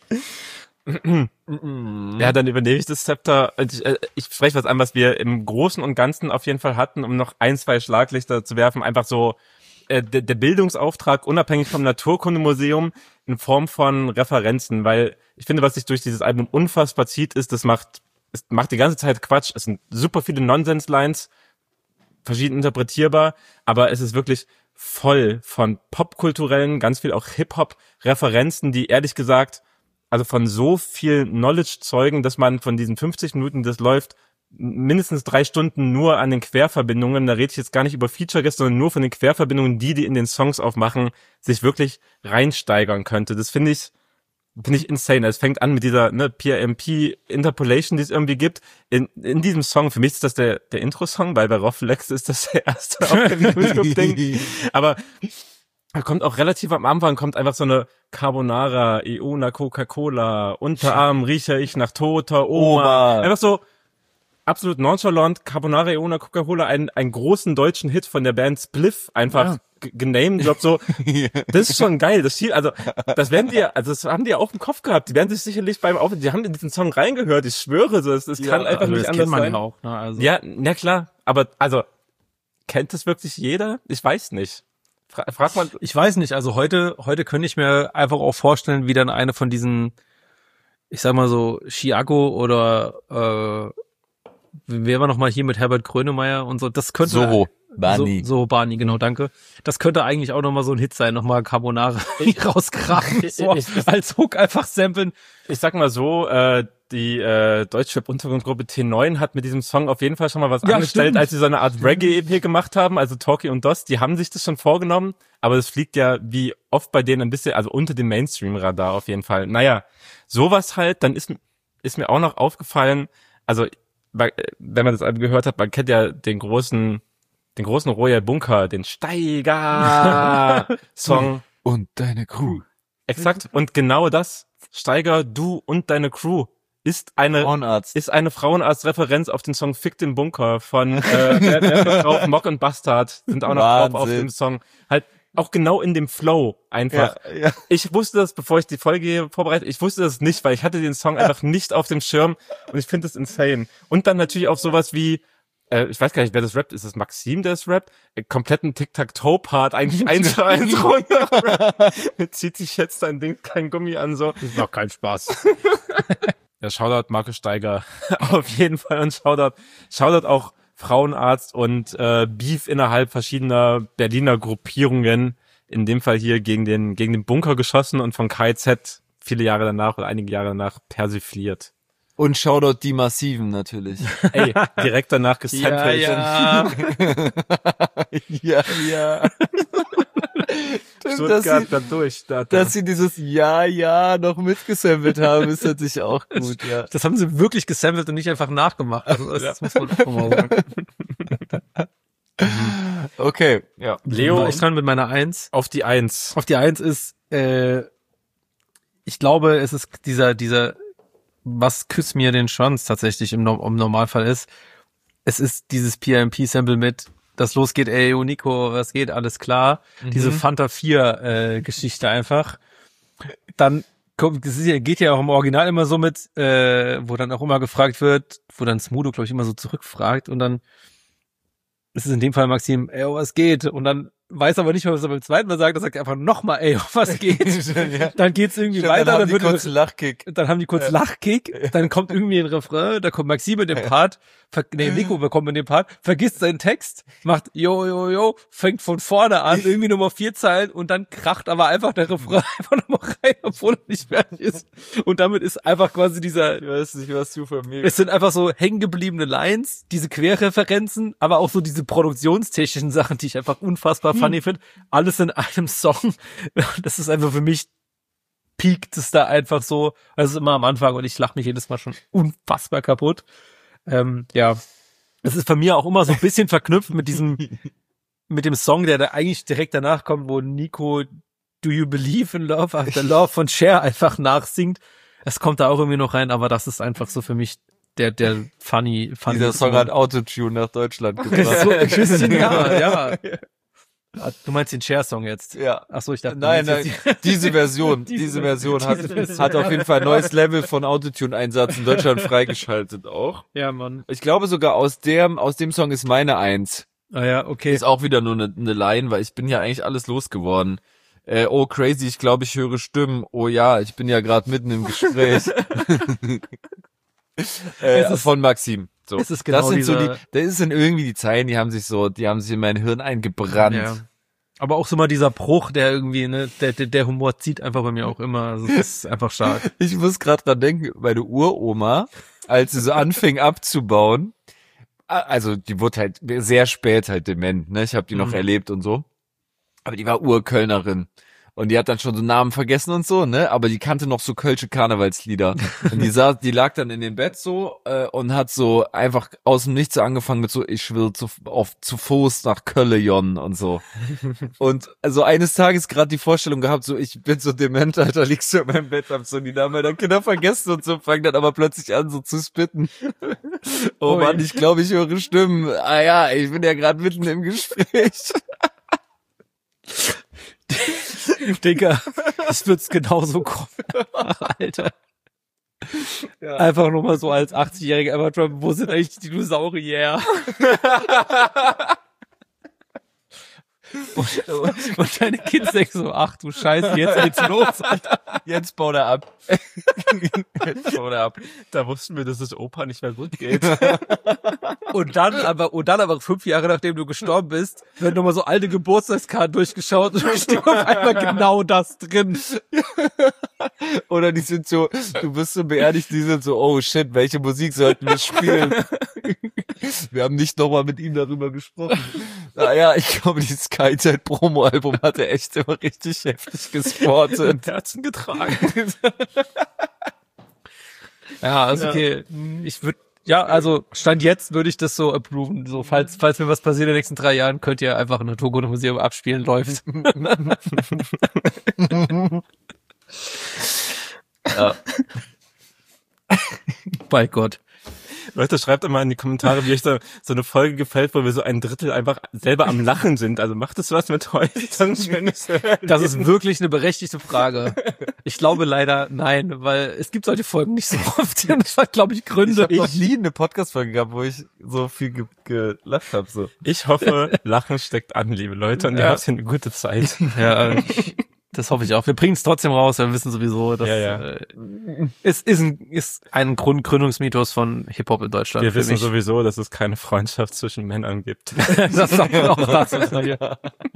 Ja, dann übernehme ich das Zepter. Ich, äh, ich spreche was an, was wir im Großen und Ganzen auf jeden Fall hatten, um noch ein, zwei Schlaglichter zu werfen. Einfach so äh, der, der Bildungsauftrag unabhängig vom Naturkundemuseum in Form von Referenzen, weil ich finde, was sich durch dieses Album unfassbar zieht, ist, das macht es macht die ganze Zeit Quatsch. Es sind super viele Nonsens-Lines, verschieden interpretierbar, aber es ist wirklich voll von popkulturellen, ganz viel auch Hip-Hop-Referenzen, die ehrlich gesagt also von so viel Knowledge zeugen, dass man von diesen fünfzig Minuten, das läuft, mindestens drei Stunden nur an den Querverbindungen, da rede ich jetzt gar nicht über Feature-Guests, sondern nur von den Querverbindungen, die die in den Songs aufmachen, sich wirklich reinsteigern könnte. Das finde ich finde ich insane. Es fängt an mit dieser ne, P R M P-Interpolation, die es irgendwie gibt. In, in diesem Song, für mich ist das der der Intro-Song, weil bei Rofflex ist das der erste auf dem YouTube-Ding. Aber da kommt auch relativ am Anfang, kommt einfach so eine Carbonara, E U nach Coca-Cola, Unterarm rieche ich nach toter Oma. Oma. Einfach so absolut nonchalant, Carbonara, E U nach Coca-Cola, einen, einen großen deutschen Hit von der Band Spliff, einfach Ja. g- genamed, glaub so, das ist schon geil, das Ziel, also, das werden die, also, das haben die auch im Kopf gehabt, die werden sich sicherlich beim Auf, die haben in diesen Song reingehört, ich schwöre, so, das, das kann einfach Also nicht das anders kennt man sein. ja auch. Ne? Also. Ja, na klar, aber, also, kennt das wirklich jeder? Ich weiß nicht. Fra frag mal, Ich weiß nicht, also heute, heute könnte ich mir einfach auch vorstellen, wie dann eine von diesen, ich sag mal so, Chiago oder äh, wer war noch mal hier mit Herbert Grönemeyer und so, das könnte Soho, Barney. So, so Barney, genau, danke. Das könnte eigentlich auch noch mal so ein Hit sein, noch mal Carbonara rauskrachen, so, ich- ich- als Hook einfach samplen. ich sag mal so, äh, die äh, Deutschrap-Untergrundgruppe T neun hat mit diesem Song auf jeden Fall schon mal was Ja, angestellt, stimmt. als sie so eine Art Reggae-E P gemacht haben, also Talkie und Dos, die haben sich das schon vorgenommen, aber das fliegt ja wie oft bei denen ein bisschen, also unter dem Mainstream-Radar auf jeden Fall. Naja, sowas halt, dann ist, ist mir auch noch aufgefallen, also weil, äh, wenn man das Album gehört hat, man kennt ja den großen, den großen Royal Bunker, den Steiger-Song. Und deine Crew. Exakt, und genau das, Steiger, du und deine Crew, ist eine Frauenarzt. ist eine Frauenarzt-Referenz auf den Song Fick den Bunker von äh, wer, wer ist drauf? Mock und Bastard sind auch noch drauf auf Wahnsinn. dem Song. Halt auch genau in dem Flow einfach. ja. Ich wusste das, bevor ich die Folge hier vorbereitet, ich wusste das nicht, weil ich hatte den Song einfach nicht auf dem Schirm und ich finde das insane. Und dann natürlich auch sowas wie, äh, ich weiß gar nicht, wer das rappt, ist das Maxim, der das rappt? Äh, kompletten Tic-Tac-Toe-Part, eigentlich eins zu eins runter. Zieht sich jetzt dein Ding kein Gummi an, so. Das macht keinen Spaß. Ja, Shoutout Markus Steiger auf jeden Fall und Shoutout, Shoutout auch Frauenarzt und äh, Beef innerhalb verschiedener Berliner Gruppierungen, in dem Fall hier gegen den gegen den Bunker geschossen und von K Z viele Jahre danach oder einige Jahre danach persifliert. Und Shoutout die Massiven natürlich. Ey, direkt danach gesampelt. ja. ja, ja. Stimmt, dass Stuttgart sie, da durch. Da, da. dass sie dieses Ja, ja noch mitgesampelt haben, ist natürlich auch gut, ja. Das haben sie wirklich gesampelt und nicht einfach nachgemacht. Also das, das muss man auch mal sagen. Okay. Ja. Leo, Leo ich kann mit meiner Eins. auf die Eins. Auf die Eins ist, äh, ich glaube, es ist dieser, dieser, was küsst mir den Schwanz tatsächlich im, im Normalfall ist. Es ist dieses P R M P-Sample mit, das losgeht, ey, oh Nico, was geht, alles klar. Mhm. Diese Fanta vier äh, Geschichte einfach. Dann kommt, das ist ja, geht ja auch im Original immer so mit, äh, wo dann auch immer gefragt wird, wo dann Smudo, glaube ich, immer so zurückfragt und dann ist es in dem Fall Maxim, ey, oh, was geht? Und dann weiß aber nicht mehr, was er beim zweiten Mal sagt, er sagt einfach nochmal, ey, oh, was geht? Ja. Dann geht's irgendwie Stimmt, weiter, dann haben dann, die wird kurz einen Lachkick. dann haben die kurz Ja. Lachkick, dann kommt irgendwie ein Refrain, da kommt Maxim mit dem Part, ver nee, Nico bekommt mit dem Part, vergisst seinen Text, macht yo, yo, yo, fängt von vorne an, irgendwie Nummer vier Zeilen und dann kracht aber einfach der Refrain einfach nochmal rein, obwohl er nicht fertig ist. Und damit ist einfach quasi dieser, Ich weiß nicht, was du von mir. es sind einfach so hängengebliebene Lines, diese Querreferenzen, aber auch so diese produktionstechnischen Sachen, die ich einfach unfassbar funny finde. Alles in einem Song. Das ist einfach für mich, piekt es da einfach so. Das ist immer am Anfang und ich lache mich jedes Mal schon unfassbar kaputt. Ähm, ja, es ist bei mir auch immer so ein bisschen verknüpft mit diesem, mit dem Song, der da eigentlich direkt danach kommt, wo Nico Do You Believe in Love After Love von Cher einfach nachsingt. Es kommt da auch irgendwie noch rein, aber das ist einfach so für mich der, der funny, funny. Dieser Song hat Autotune nach Deutschland so, gebracht. ein bisschen, ja, ja. Du meinst den Cher-Song jetzt? Ja. Ach so, ich dachte, Nein, du nein, meinst jetzt diese Version, Diese- diese Version hat, diese Version. hat auf jeden Fall ein neues Level von Autotune-Einsatz in Deutschland freigeschaltet auch. die- Ja, Mann. Ich glaube sogar aus dem, aus dem Song ist meine Eins. Ah ja, okay. Ist auch wieder nur eine, eine Line, weil ich bin ja eigentlich alles losgeworden. Äh, oh crazy, ich glaube, ich höre Stimmen. Oh ja, ich bin ja gerade mitten im Gespräch. äh, Es ist- von Maxim. So. es ist genau das sind so die, dieser- das sind irgendwie die Zeilen, die haben sich so, die haben sich in mein Hirn eingebrannt. Ja. Aber auch so mal dieser Bruch, der irgendwie, ne, der, der, der Humor zieht einfach bei mir auch immer. Also das ist einfach stark. Ich muss gerade dran denken, meine Uroma, als sie so anfing abzubauen, a- also die wurde halt sehr spät halt dement, ne? Ich habe die noch Mhm. erlebt und so. Aber die war Urkölnerin. Und die hat dann schon so Namen vergessen und so, ne? Aber die kannte noch so kölsche Karnevalslieder. Und die saß, die lag dann in dem Bett so äh, und hat so einfach aus dem Nichts so angefangen mit so, ich will zu, auf, zu Fuß nach Köllejon und so. Und also eines Tages gerade die Vorstellung gehabt, so ich bin so dement, Alter, liegst du in meinem Bett, hab so die Namen meiner Kinder vergessen und so, fang dann aber plötzlich an so zu spitten. Oh Ui. Mann, ich glaube, ich höre Stimmen. Ah ja, ich bin ja gerade mitten im Gespräch. Digga, das wird's genauso kommen. Alter. Einfach nur mal so als achtzigjähriger Evertrump, wo sind eigentlich die Dinosaurier? und, und deine Kids denken so, ach du Scheiße, jetzt geht's los, Alter. Jetzt baut er ab. Jetzt baut er ab. Da wussten wir, dass es Opa nicht mehr gut geht. Und dann aber, und dann aber fünf Jahre nachdem du gestorben bist, werden nochmal so alte Geburtstagskarten durchgeschaut und da steht auf einmal genau das drin. Oder die sind so, du bist so beerdigt, die sind so, oh shit, welche Musik sollten wir spielen? Wir haben nicht nochmal mit ihm darüber gesprochen. Naja, ich glaube, dieses Skytide-Promo-Album hat er echt immer richtig heftig gesportet. Herzen getragen. Ja, also okay, ich würde, ja, also Stand jetzt würde ich das so approven. So, falls, falls mir was passiert in den nächsten drei Jahren, könnt ihr einfach ein Naturkundemuseum abspielen, läuft. Ja. Bei Gott. Leute, schreibt immer in die Kommentare, wie euch so, so eine Folge gefällt, wo wir so ein Drittel einfach selber am Lachen sind. Also macht es was mit euch? Das ist ein schönes Das ist wirklich eine berechtigte Frage. Ich glaube leider nein, weil es gibt solche Folgen nicht so oft. Und das hat, glaube ich, Ich Gründe. habe noch nie eine Podcast-Folge gehabt, wo ich so viel ge gelacht habe. So. Ich hoffe, Lachen steckt an, liebe Leute, und ihr Ja. habt hier eine gute Zeit. Ja, das hoffe ich auch. Wir bringen es trotzdem raus, weil wir wissen sowieso, dass Ja, ja. Äh, es ist ein, ist ein Grund Gründungsmythos von Hip-Hop in Deutschland. Wir für wissen mich. sowieso, dass es keine Freundschaft zwischen Männern gibt. Das sagt man auch dazu. Ja.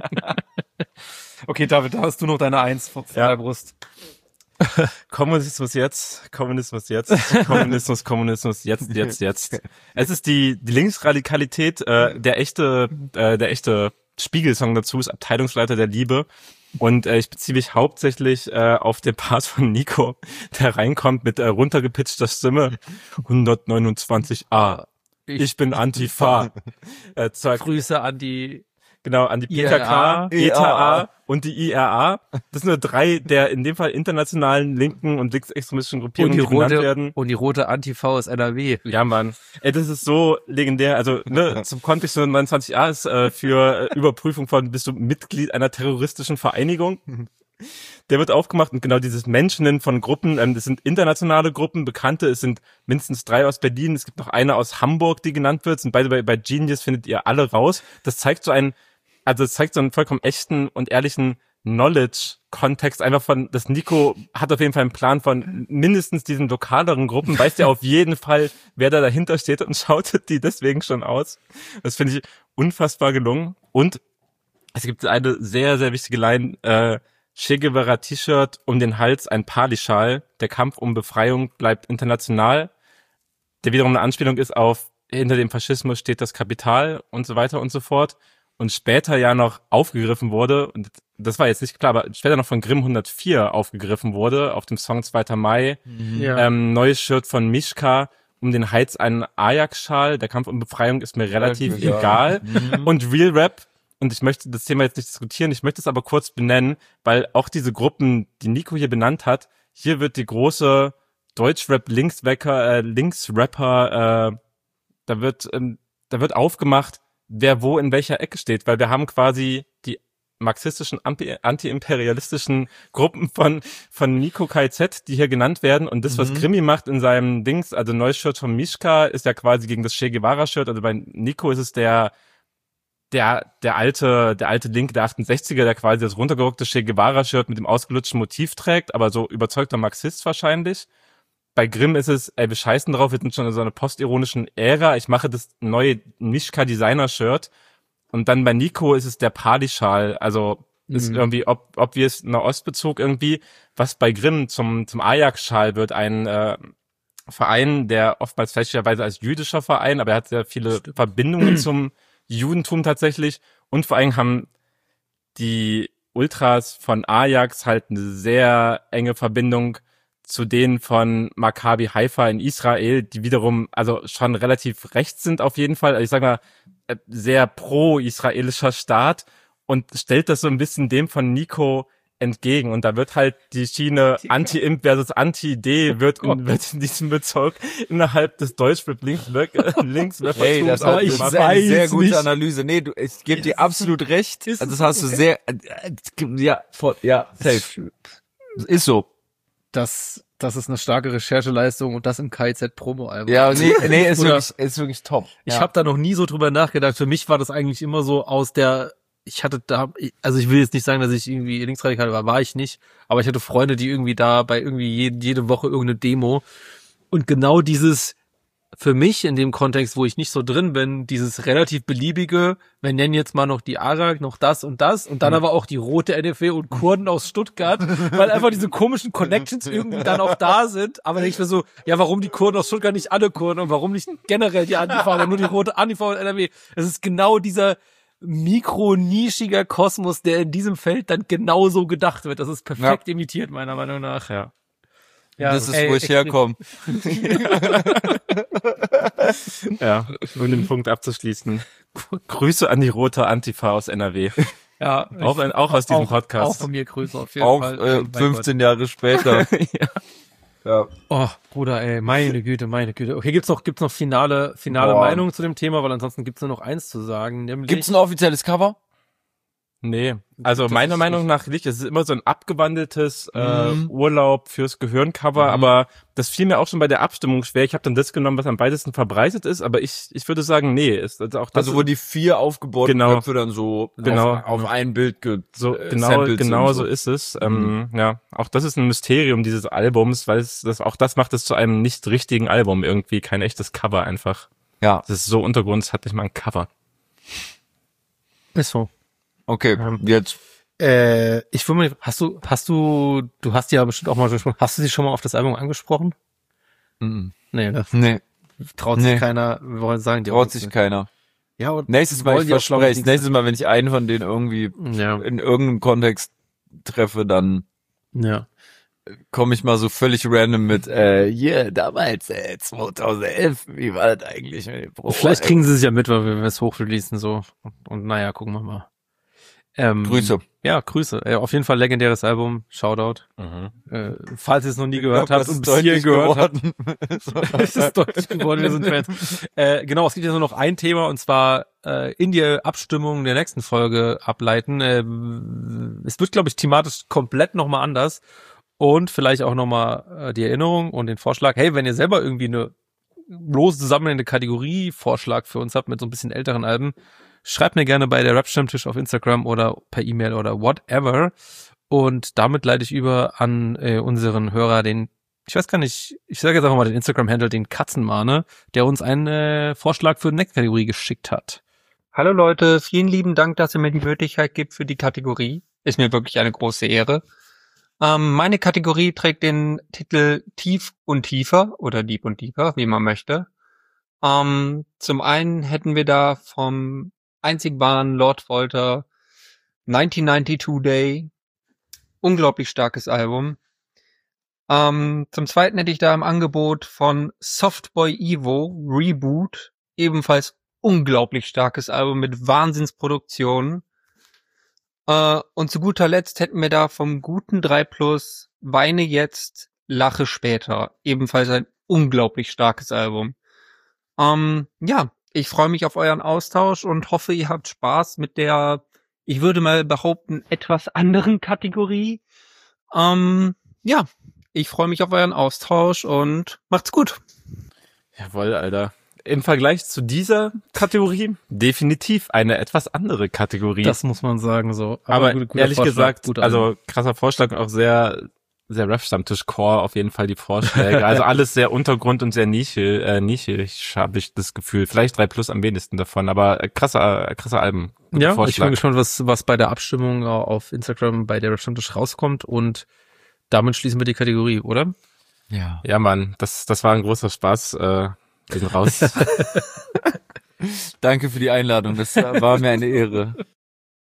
Okay, David, da hast du noch deine Eins vor, vor Ja. der Brust. Kommunismus jetzt, Kommunismus jetzt, Kommunismus, Kommunismus jetzt, jetzt, jetzt. Es ist die, die Linksradikalität, äh, der echte, äh, der echte Spiegelsong dazu ist Abteilungsleiter der Liebe. Und äh, ich beziehe mich hauptsächlich äh, auf den Part von Nico, der reinkommt mit äh, runtergepitchter Stimme. hundertneunundzwanzig a. Ich bin Antifa. Äh, zwei, Grüße an die genau, an die P I K R K, A, E T A und die I R A. Das sind nur drei der in dem Fall internationalen linken und linksextremistischen und Gruppierungen, die die benannt rote werden. und die rote Anti-V ist N R W. Ja, Mann. Ey, das ist so legendär. Also, ne, zum Kontext neunundzwanzig a ist äh, für äh, Überprüfung von, bist du Mitglied einer terroristischen Vereinigung? Der wird aufgemacht und genau dieses Mentionen von Gruppen, ähm, das sind internationale Gruppen, bekannte, es sind mindestens drei aus Berlin, es gibt noch eine aus Hamburg, die genannt wird, sind beide bei, bei Genius, findet ihr alle raus. Das zeigt so einen, also es zeigt so einen vollkommen echten und ehrlichen Knowledge-Kontext einfach von, das Nico hat auf jeden Fall einen Plan von mindestens diesen lokaleren Gruppen, weiß ja auf jeden Fall, wer da dahinter steht und schautet die deswegen schon aus. Das finde ich unfassbar gelungen. Und es gibt eine sehr, sehr wichtige Line, äh, Che Guevara T-Shirt um den Hals, ein Pali-Schal, der Kampf um Befreiung bleibt international, der wiederum eine Anspielung ist auf, hinter dem Faschismus steht das Kapital und so weiter und so fort. Und später ja noch aufgegriffen wurde, und das war jetzt nicht klar, aber später noch von Grimm hundertvier aufgegriffen wurde, auf dem Song zweiter Mai, Ja. ähm, neues Shirt von Mishka, um den Hals einen Ajax-Schal, der Kampf um Befreiung ist mir relativ Ja. egal. Und Real Rap, und ich möchte das Thema jetzt nicht diskutieren, ich möchte es aber kurz benennen, weil auch diese Gruppen, die Nico hier benannt hat, hier wird die große Deutschrap-Linksrapper, äh, Linksrapper, äh, da wird, ähm, da wird aufgemacht, wer wo in welcher Ecke steht, weil wir haben quasi die marxistischen, anti-imperialistischen Gruppen von von Nico K Z, die hier genannt werden, und das, was Mhm. Krimi macht in seinem Dings, also neues Shirt von Mishka ist ja quasi gegen das Che Guevara-Shirt, also bei Nico ist es der der der alte der alte Linke, der achtundsechziger, der quasi das runtergerückte Che Guevara-Shirt mit dem ausgelutschten Motiv trägt, aber so überzeugter Marxist wahrscheinlich. Bei Grimm ist es, ey, wir scheißen drauf, wir sind schon in so einer postironischen Ära, ich mache das neue Mishka-Designer-Shirt. Und dann bei Nico ist es der Partyschal, also ist Mhm. irgendwie, ob, ob wir es in Ostbezug irgendwie, was bei Grimm zum, zum Ajax-Schal wird, ein äh, Verein, der oftmals fälschlicherweise als jüdischer Verein, aber er hat sehr viele Verbindungen zum Judentum tatsächlich, und vor allem haben die Ultras von Ajax halt eine sehr enge Verbindung zu denen von Maccabi Haifa in Israel, die wiederum also schon relativ rechts sind auf jeden Fall. Also ich sag mal, äh, sehr pro-israelischer Staat, und stellt das so ein bisschen dem von Nico entgegen. Und da wird halt die Schiene Anti-Imp versus Anti-D wird in, wird in diesem Bezug innerhalb des Deutschrap-Links links Hey, das aber hat ich ich weiß eine sehr gute nicht. Analyse. Nee, du, ich gebe dir absolut recht. ist Also das es hast du sehr, äh, äh, ja, voll, ja, safe. Ist so. Das, das ist eine starke Rechercheleistung, und das im K Z-Promo-Album. Ja, nee, nee, ist Oder- wirklich, ist wirklich top. Ich ja. habe da noch nie so drüber nachgedacht. Für mich war das eigentlich immer so aus der, ich hatte da, also ich will jetzt nicht sagen, dass ich irgendwie linksradikal war, war ich nicht, aber ich hatte Freunde, die irgendwie da bei irgendwie jede, jede Woche irgendeine Demo, und genau dieses, für mich in dem Kontext, wo ich nicht so drin bin, dieses relativ beliebige, wir nennen jetzt mal noch die Arak, noch das und das, und dann aber auch die rote N F W und Kurden aus Stuttgart, weil einfach diese komischen Connections irgendwie dann auch da sind. Aber dann denke ich mir so, ja, warum die Kurden aus Stuttgart, nicht alle Kurden, und warum nicht generell die Antifa, oder nur die rote Antifa und N R W? Es ist genau dieser mikronischiger Kosmos, der in diesem Feld dann genauso gedacht wird. Das ist perfekt imitiert, meiner Meinung nach. Ja. Ja, Das ist, ey, wo ich extrem. herkomme. Ja, um den Punkt abzuschließen. Grüße an die rote Antifa aus N R W. Ja, Auch, auch aus diesem auch, Podcast. Auch von mir Grüße auf jeden Auch Fall. äh, Mein fünfzehn Jahre später. ja. Ja. Oh, Bruder, ey, meine Güte, meine Güte. Okay, gibt's noch, gibt's noch finale, finale Boah. Meinungen zu dem Thema, weil ansonsten gibt's nur noch eins zu sagen, nämlich. Gibt's ein offizielles Cover? Nee, also Das meiner ist Meinung nach nicht. Es ist immer so ein abgewandeltes äh, Mhm. Urlaub fürs Gehirn-Cover, Mhm. aber das fiel mir auch schon bei der Abstimmung schwer. Ich habe dann das genommen, was am weitesten verbreitet ist, aber ich ich würde sagen, nee, ist also auch das Also wo die vier aufgebohrten Genau. Köpfe dann so Genau. auf, auf ein Bild ge so äh, genau sampled genau sind, so ist es. Ähm, ja, auch das ist ein Mysterium dieses Albums, weil es das auch das macht es zu einem nicht richtigen Album irgendwie, kein echtes Cover einfach. Ja, Das ist so Untergrund, es hat nicht mal ein Cover. Ist so. okay, Ähm, jetzt. Äh, ich würde mal, hast du, hast du, du hast ja bestimmt auch mal gesprochen, hast du sie schon mal auf das Album angesprochen? Mhm. Nee, ne? Nee, Traut Nee. sich keiner, wir wollen sagen, die traut sich keiner. Ja, und Nächstes Mal, wollen ich die auch, glaub verspreche, ich, nächstes Mal, wenn ich einen von denen irgendwie ja, in irgendeinem Kontext treffe, dann ja. komme ich mal so völlig random mit, äh, hier, damals, äh, zweitausendelf, wie war das eigentlich mit dem Pro? Vielleicht kriegen sie es ja mit, weil wir es hochreleasen, so. Und, und naja, gucken wir mal. Ähm, Grüße. Ja, Grüße. Äh, auf jeden Fall legendäres Album. Shoutout. Äh, falls ihr es noch nie gehört habt und bis hierhin gehört habt. Es ist deutlich geworden, wir sind Fans. Äh, genau, es gibt ja nur noch ein Thema, und zwar äh, in die Abstimmung der nächsten Folge ableiten. Äh, es wird, glaube ich, thematisch komplett nochmal anders. Und vielleicht auch nochmal äh, die Erinnerung und den Vorschlag, hey, wenn ihr selber irgendwie eine bloß zusammenhängende Kategorie-Vorschlag für uns habt mit so ein bisschen älteren Alben, schreibt mir gerne bei der Rap-Stammtisch auf Instagram oder per E-Mail oder whatever. Und damit leite ich über an äh, unseren Hörer, den, ich weiß gar nicht, ich sage jetzt einfach mal den Instagram-Handle, den Katzenmahne, der uns einen äh, Vorschlag für die nächste Kategorie geschickt hat. Hallo Leute, vielen lieben Dank, dass ihr mir die Möglichkeit gibt für die Kategorie. Ist mir wirklich eine große Ehre. Ähm, meine Kategorie trägt den Titel Tief und Tiefer oder Deep und Deeper, wie man möchte. Ähm, zum einen hätten wir da vom einzig wahren Lord Volter neunzehnhundertzweiundneunzig Day. Unglaublich starkes Album. Ähm, zum zweiten hätte ich da im Angebot von Softboy Evo Reboot. Ebenfalls unglaublich starkes Album mit Wahnsinnsproduktionen. Äh, und zu guter Letzt hätten wir da vom guten drei Plus Weine jetzt Lache später. Ebenfalls ein unglaublich starkes Album. Ähm, ja, ich freue mich auf euren Austausch und hoffe, ihr habt Spaß mit der, ich würde mal behaupten, etwas anderen Kategorie. Ähm, ja, ich freue mich auf euren Austausch und macht's gut. Jawohl, Alter. Im Vergleich zu dieser Kategorie definitiv eine etwas andere Kategorie. Das muss man sagen, so. Aber gut- guter ehrlich Vorschlag, gesagt, guter also krasser Vorschlag und auch sehr, sehr Rap-Stammtisch-Core auf jeden Fall die Vorschläge. Also alles sehr Untergrund und sehr Nische, äh, nischig, habe ich das Gefühl. Vielleicht drei plus am wenigsten davon, aber äh, krasser, äh, krasser Alben. Guter Ja, ich Vorschlag. bin gespannt, was, was bei der Abstimmung auf Instagram bei der Rap-Stammtisch rauskommt und damit schließen wir die Kategorie, oder? Ja. Ja, Mann, das, das war ein großer Spaß. Äh, wir sind raus. Danke für die Einladung. Das war mir eine Ehre.